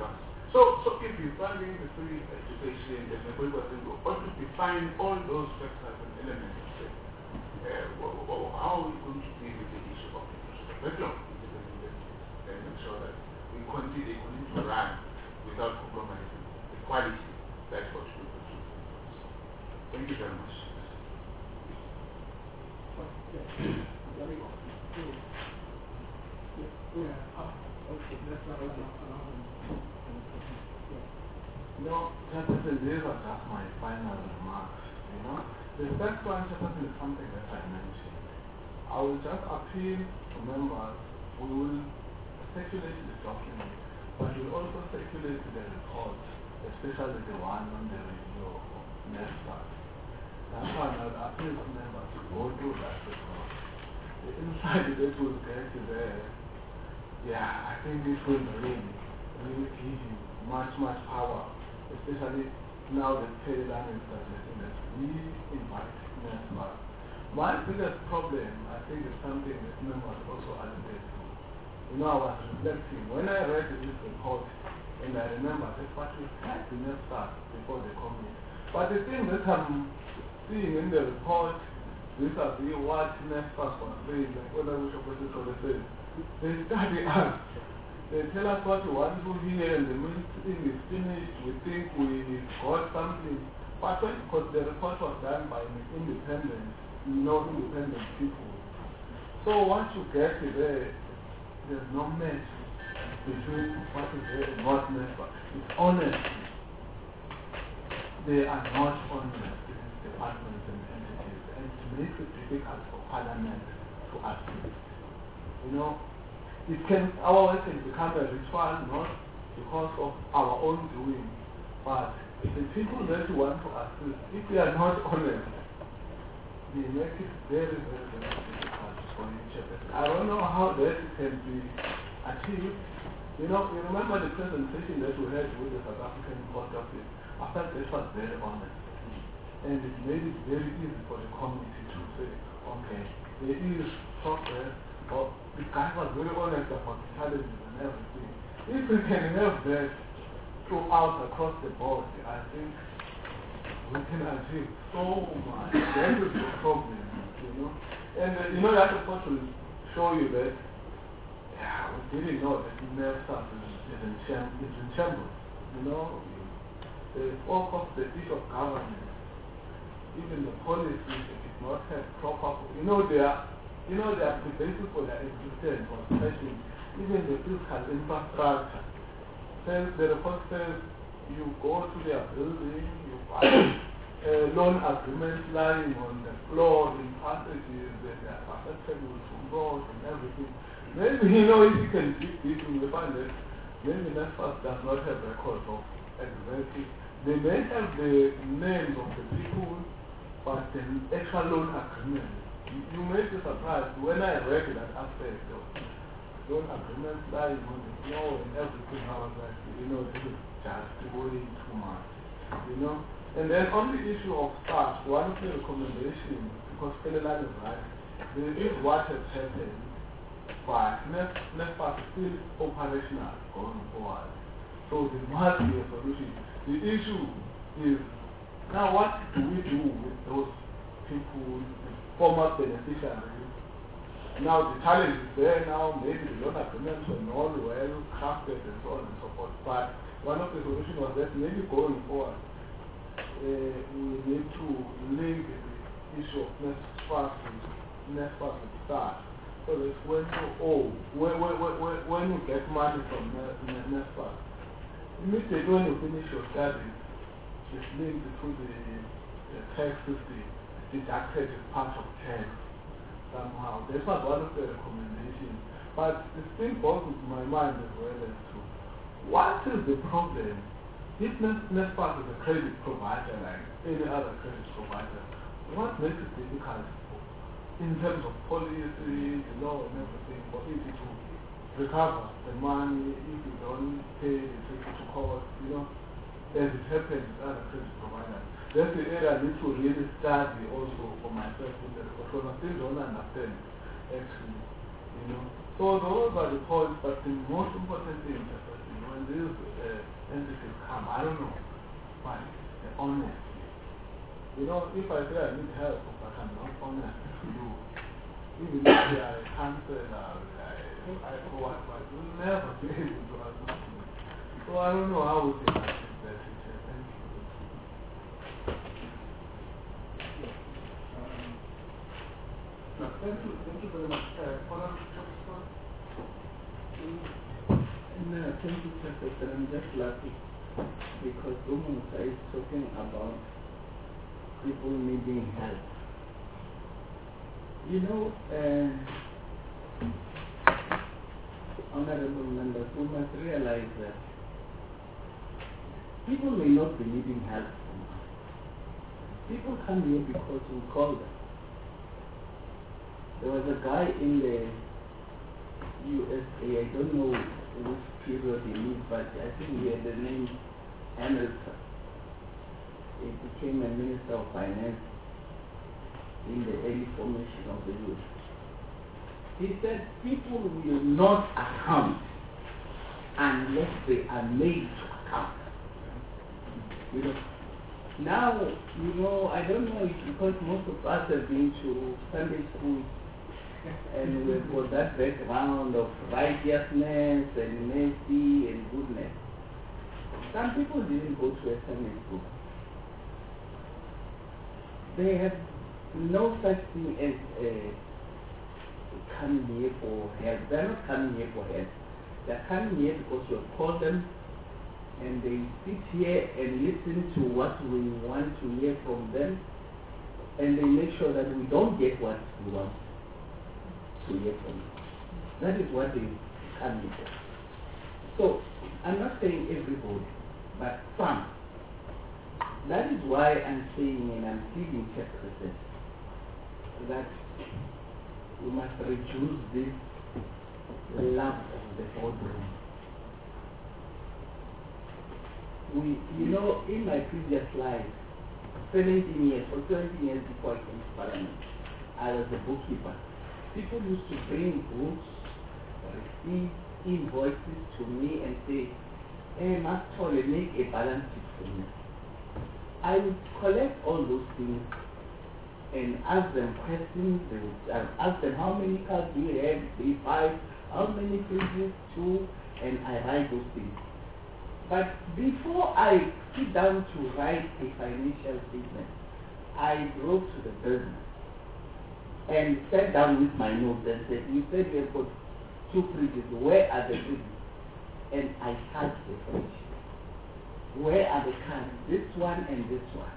So, so if you're funding the free education, the people will also define all those factors and elements of it. Uh, well, well, how are we going to deal with the issue of the backlog in the university and make sure that we continue, they continue to run without compromising the quality? That's what we will do. Thank you very much. No, Jefferson, these are just my final remarks. You know, the first one, Jefferson, is something that I mentioned. I will just appeal to members. We will circulate the document, but we will also circulate the report, especially the one on the review of NESPAS. That's why I would appeal to members to go through that report. The insight that will get there, yeah, I think this will really, really give you much, much power, especially now that Telegram is suggesting that we invite NESPAS. My biggest problem, I think, is something that members also alluded to. You know, I was reflecting, when I read this report, and I remember, I said, but we had the NESPAS before the committee. But the thing that I'm seeing in the report, these are the what NESPAS was saying, like what I wish I was going to say. They study us. They tell us what we want to hear, and the minute thing is finished, we think we got something. But when, because the report was done by an independent, no independent people. So once you get there, there's no match between what is there and what NESPAS. It's honest. They are not honest, these departments and entities, and it makes it difficult for Parliament to assist. You know, it can, our work can become a ritual, not because of our own doing, but the people that we want to assist, if they are not honest, they make it very, very, very difficult for each other. I don't know how that can be achieved. You know, you remember the presentation that we had with the South African Court Office. I felt this was very honest. And it made it very easy for the community to say, okay, there is progress, but the guy was very honest about the challenges and everything. If we can have that throughout across the board, I think we can achieve so much. That is the problem, you know. And uh, you know, that report will show you that, yeah, we didn't know that NESPAS is in shambles, you know. The bulk of the issue of government, even the policies, they did not have proper, you know, they are, you know, they are the basis for their existence was touching even the physical infrastructure. Since the report says you go to their building, you find uh, loan agreements lying on the floor in passages, and they are susceptible to roads and everything. Maybe, you know, if you can dig this, you will find that maybe NESPAS does not have records of exactly. They may have the names of the people, but the actual loan agreement, you, you may be surprised when I read that aspect of loan agreements lying on the floor and everything. I was like, you know, this is just way too much, you know. And then on the issue of staff, one of the recommendations, because Teleland is right, there is what has happened, but NESPAS is still operational going forward. So there must be a solution. The issue is, now what do we do with those people, the former beneficiaries? Now the challenge is there now, maybe the loan agreements were not well crafted and so on and so forth. But one of the solutions was that maybe going forward, uh, we need to link the issue of NESPAS with NESPAS with staff. So that when you owe, when, when, when, when you get money from NESPAS, immediately when you finish your studies, it's linked to the, the tax system, deducted as part of tax somehow. That was one of the recommendations. But it still boggles my mind as well as to what is the problem? If NESPAS is a credit provider like any other credit provider, what makes it difficult in terms of policy, the law and everything for it to recover the money if you don't pay the ticket to court, you know, as it happens with other credit providers. That's the area I need to really study also for myself in the report, because I still don't understand actually, you know. So those are the points, but the most important thing is when these uh, then it will come. I don't know. But the honest. You know, if I say I need help, I cannot honest to you. Even if I cancel, I, I forward, but you will never be able to answer me. So I don't know how we can achieve that situation. Thank you. Um, no, thank you, thank you very much. Uh, Honorable Professor? No, thank you, Professor. I'm just laughing because Umusa is talking about people needing help. You know, uh, honorable members, we must realize that people may not be needing help from us. People come here because we call them. There was a guy in the U S A, I don't know which period he lived, but I think he had the name Hamilton. He became a minister of finance in the early formation of the U S. He said people will not account unless they are made to account. You know, now, you know, I don't know if because most of us have been to Sunday school and we've got that background of righteousness and mercy and goodness. Some people didn't go to a Sunday school. They have no such thing as uh, coming here for help. They're not coming here for help. They're coming here because you have called them and they sit here and listen to what we want to hear from them, and they make sure that we don't get what we want to hear from them. That is what they come here for. So, I'm not saying everybody, but some. That is why I'm saying, and I'm pleading President, that we must reduce this love of the boardroom. We, you know, in my previous life, seventeen years or twenty years before I came to Parliament, I was a bookkeeper. People used to bring books, receive invoices to me and say, hey, Master, make a balance sheet for me. I would collect all those things and ask them questions. They would uh, ask them how many cars do you have, three, five, how many fridges, two, and I write those things. But before I sit down to write a financial statement, I drove to the business and sat down with my notes and said, you said you have got two fridges, where are the fridges? And I touched the fridge. Where are the cars? This one and this one.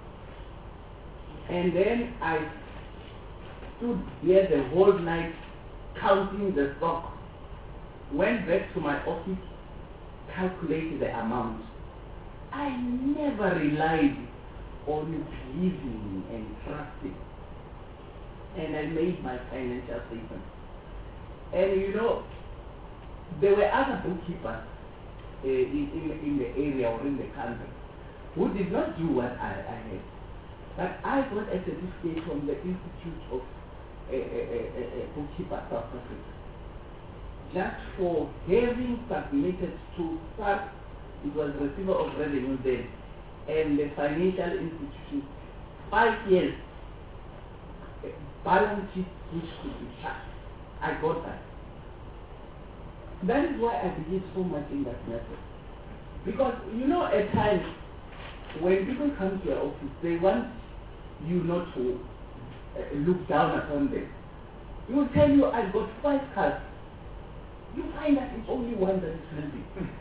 And then I stood there the whole night counting the stock. Went back to my office, calculated the amount. I never relied on believing and trusting. And I made my financial statement. And you know, there were other bookkeepers uh, in, in, in the area or in the country who did not do what I, I had. But I got a certificate from the Institute of uh, uh, uh, uh, Bookkeepers South Africa, just for having submitted to S A R, it was Receiver of Revenue then, and the financial institution, five years, uh, balance sheet which could be tracked. I got that. That is why I believe so much in that method. Because, you know, at times, when people come to your office, they want you not to uh, look down upon them. He will tell you, I've got five cars. You find that it's only one that is living.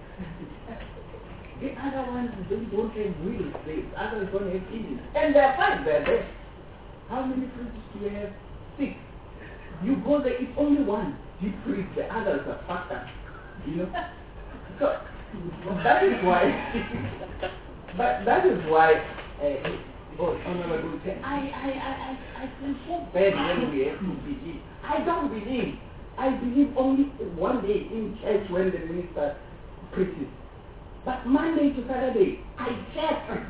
The other ones don't, don't have wheels, the others don't have engines. And they're fine, they're there. How many fridges do you have? Six. You go there, it's only one deep fridge, the others are packed up. You know? So, that is why, but that is why, uh, oh, Honorable, I, I, I, I, I feel so bad when we have to believe. I don't believe. I believe only one day in church when the minister preaches. But Monday to Saturday, I check. Uh,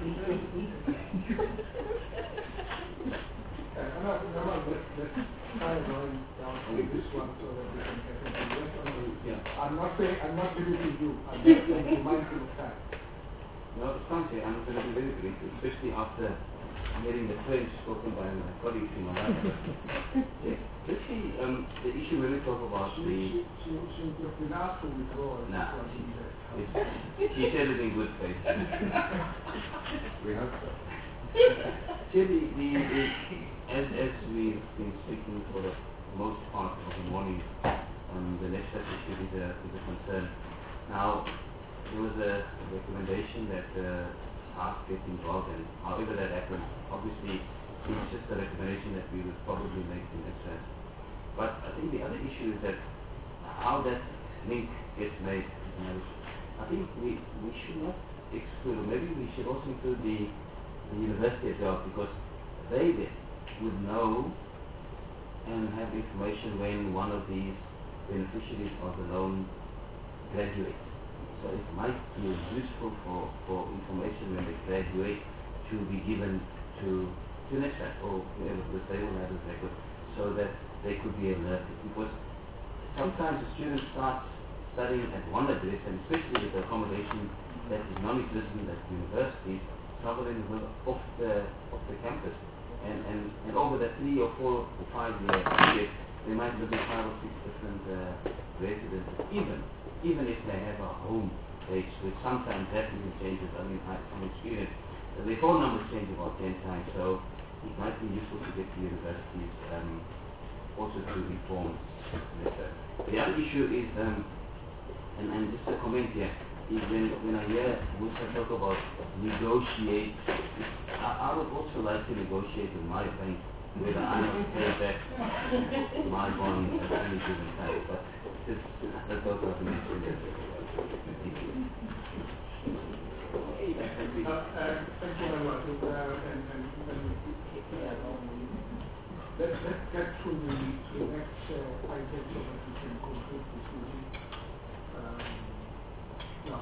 no, no, no, let's try going down to this one so that we can get into the rest of the Yeah. I'm not saying, I'm not limiting you, I'm just saying be mindful of time. No, it's not here. I'm going to be very brief, especially after hearing the French spoken by my colleagues in Malawi. Yes. Actually, um, the issue when we talk about She, the... she, she, she would have been asked to withdraw. if Nah, it was in there. Yes. She said it in good faith. We hope so. See, the, the, the, as, as we've been speaking for the most part of the morning, um, the next issue is a, is a concern. Now, there was a recommendation that uh, staff get involved, and however that happens, obviously it's just a recommendation that we would probably make in that sense. But I think the other issue is that how that link gets made is another issue. I think we, we should not exclude, or maybe we should also include the, the university as well, because they then would know and have information when one of these beneficiaries of the loan graduates. So it might be useful for, for information when they graduate to be given to to NESFAT or whoever, because they will have a record, so that they could be alerted. Because sometimes the student starts studying at one address, and especially with the accommodation that is non-existent at universities, traveling off the off the campus, and, and, and over the three or four or five year period, they might live in five or six different uh, residences, even even if they have a home base, which sometimes that even changes. I mean, I, from experience, uh, the phone numbers change about ten times, so it might be useful to get the universities um, also to inform. The other issue is, um, and, and just a comment here, is when, when I hear Musa talk about negotiate, I, I would also like to negotiate with my bank whether I must pay back my bond at any given time. But this, that's also a mention. Uh, uh, thank you very much. Uh, and, and, and, uh, let's, let's get to the, to the next uh, item so that we can conclude this meeting. Um, now,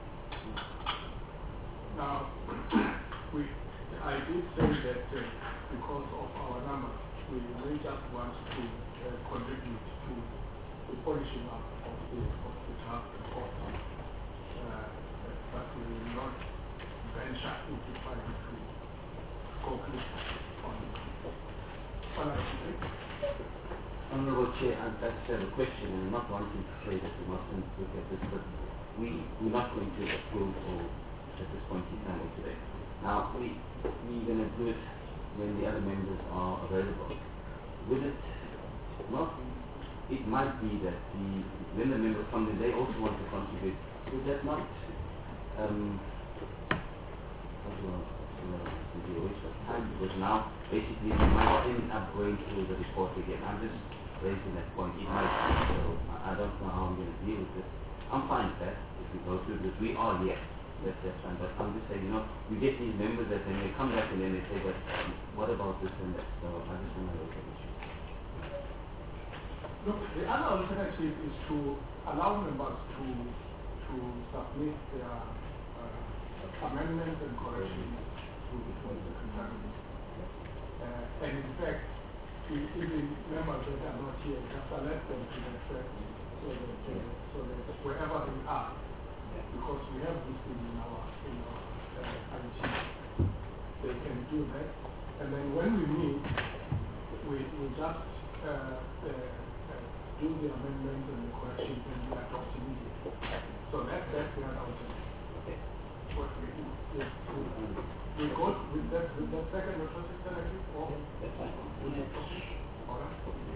now we, I did say that uh, because of our numbers, we may just want to uh, contribute to the polishing up of the, of the draft report. Uh, but we will not venture into trying to conclude on on everything. Honorable Chair, I just have a question, and I'm not wanting to say that we mustn't look at this, but we, we're not going to approve or at this point in time or today. Now, we, we're going to do it when the other members are available. Would it not, it might be that the, when the members come in, they also want to contribute. Would that not, um, what do I, what do I waste of time? Because now, basically, we might end up going through the report again. I'm just raising that point. It might be, so I don't know how I'm going to deal with this. I'm fine with that, if we go through this. We are here. That's, that's fine. But I'm just saying, you know, we get these members that then they come back and then they say, but um, what about this and that? So I just want to raise that issue. Look, the other alternative is to allow members to to submit their uh, amendments and corrections to the secretary. Uh, and in fact, even members that are not here, just alert them to that fact, so that uh, so that wherever they are, because we have this thing in our in our uh, I T, they can do that. And then when we meet, we we just uh, uh, do the amendments and the corrections and we adopt immediately. So that, that's the other alternative. What we do is to, we go with that, with that second or first alternative, or all right.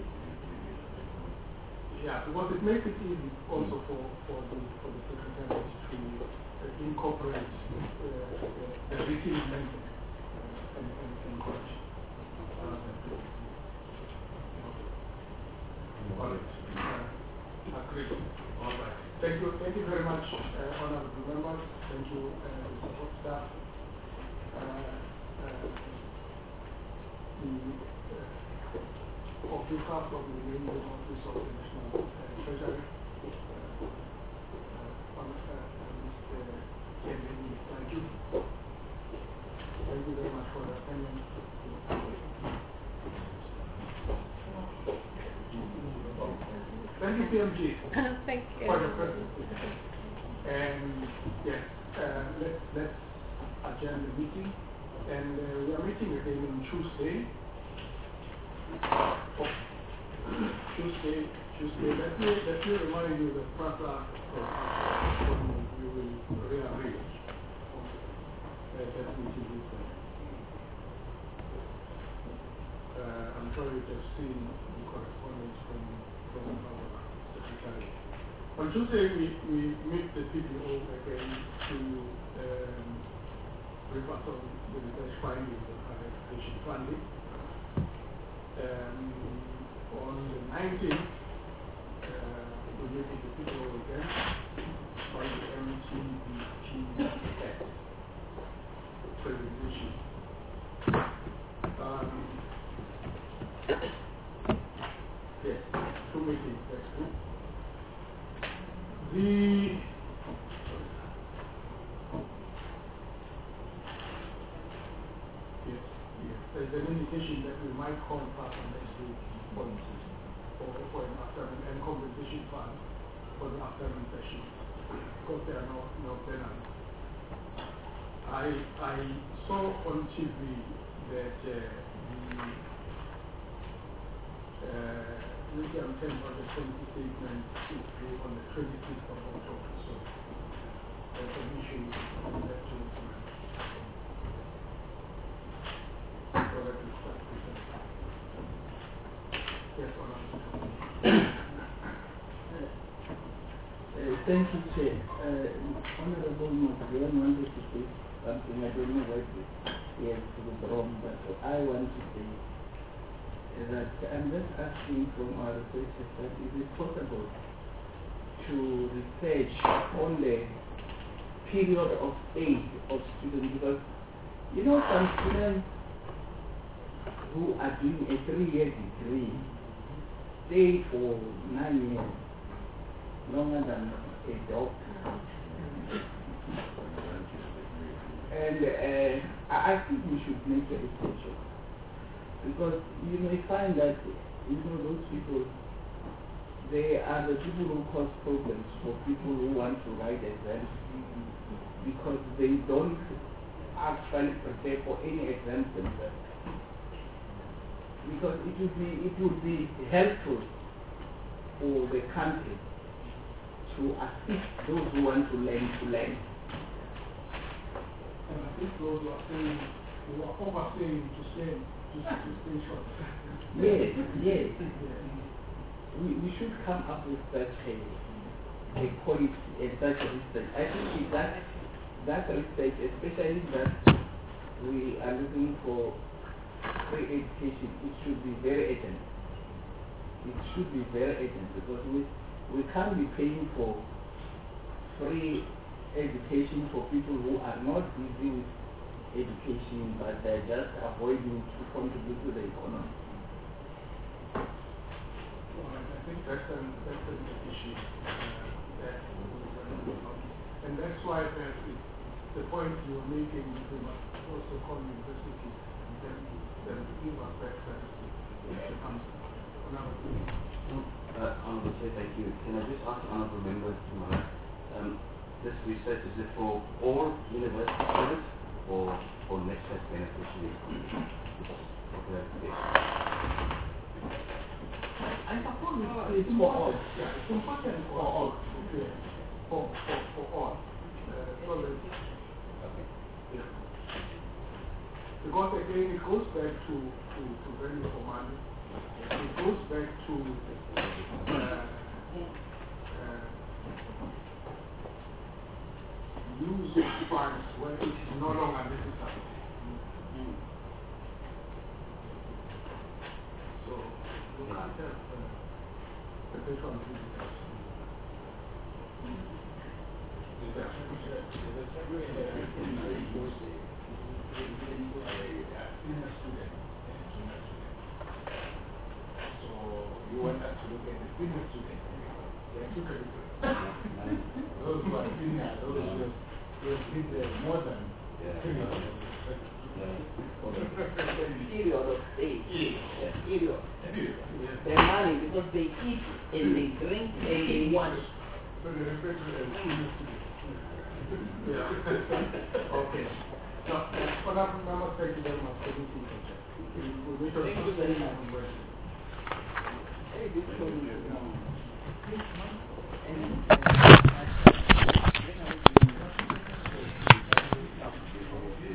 Yeah, because it makes it easy also for, for the for the secretary to uh, incorporate uh, uh, the written amendment uh, and, and, and correction. All right. Uh, agreed. All right. Thank you. Thank you very much, uh, honorable members. Thank you, uh, support staff. Uh, uh, the uh, officers of the main office of the National uh, Treasury, uh, uh, uh, Mister Kevin, thank you. Thank you very much for your attendance. Thank Thank you, P M G, Thank you. for the presentation. And yes, uh, let's, let's adjourn the meeting. And uh, we are meeting again on Tuesday. Oh, Tuesday, Tuesday. Let me, let me remind you that Prata, uh, we will rearrange uh, that meeting with them. Uh, I'm sure you've just seen the correspondence from, from our secretary. On Tuesday, we, we meet the P P O again to um, report on the research findings of higher education funding. Um, on the nineteenth, uh, we meet with the P P O again on the M T B P Act presentation. Um, yes, two meetings next week. The yes, yes, there's an indication that we might call Papa next week for, for, for an afternoon and compensation fund for the afternoon session because there are no, no penalties. I, I saw on T V that uh, the uh, William ten Project Policy Statement is due on the twenty-sixth of October, so there's an issue on that too. So that is quite different. Yes, Honorable. Uh, thank you, Chair. Uh, Honorable Mokrian wanted to say something. I don't know what he has withdrawn, but I want to say that I'm just asking from our researchers that is it possible to research on the period of age of students, because you know some students who are doing a three-year degree stay for nine years, longer than a doctor. And uh, I I think we should make a research of it. Because you may find that, you know, those people, they are the people who cause problems for people who want to write exams because they don't actually prepare for any exams themselves. Because it would be, it would be helpful for the country to assist those who want to learn to learn. And I think those who are saying, who are overstaying to stay. Yes, yes. We, we should come up with such a, a policy and such a research. I think that, that research, especially that we are looking for free education, it should be very urgent. It should be very urgent because we, we can't be paying for free education for people who are not busy with education, but they're just avoiding to contribute to the economy. Well, I think that's an, that's an issue uh, that and that's why that it, the point you are making, we must also call universities and then, then give us that statistics. Uh, Honourable Chair, thank you. Can I just ask Honourable Member Tomorrow, um, this research, is it for all university students or for NESFAS beneficiaries? I suppose it's, it's for all. Yeah, it's important for all. Yeah. For, for, for all. Uh, so that, okay. Yeah. Because again, it goes back to, to, to value for money. It goes back to uh, uh, use of funds when it is no longer necessary. Mm. So you can't have uh, perpetual visitors. So you want us to look at the senior students. Those who are senior, those who have did more than yeah. for the, the period of stay. The period. Their money, because they eat and they drink and they watch. So they refer to it as yeah. Okay. So, uh, Honorable Members, thank you very much for this interview. We shall Thank you very much. question. Hey, this one is, um, this one, and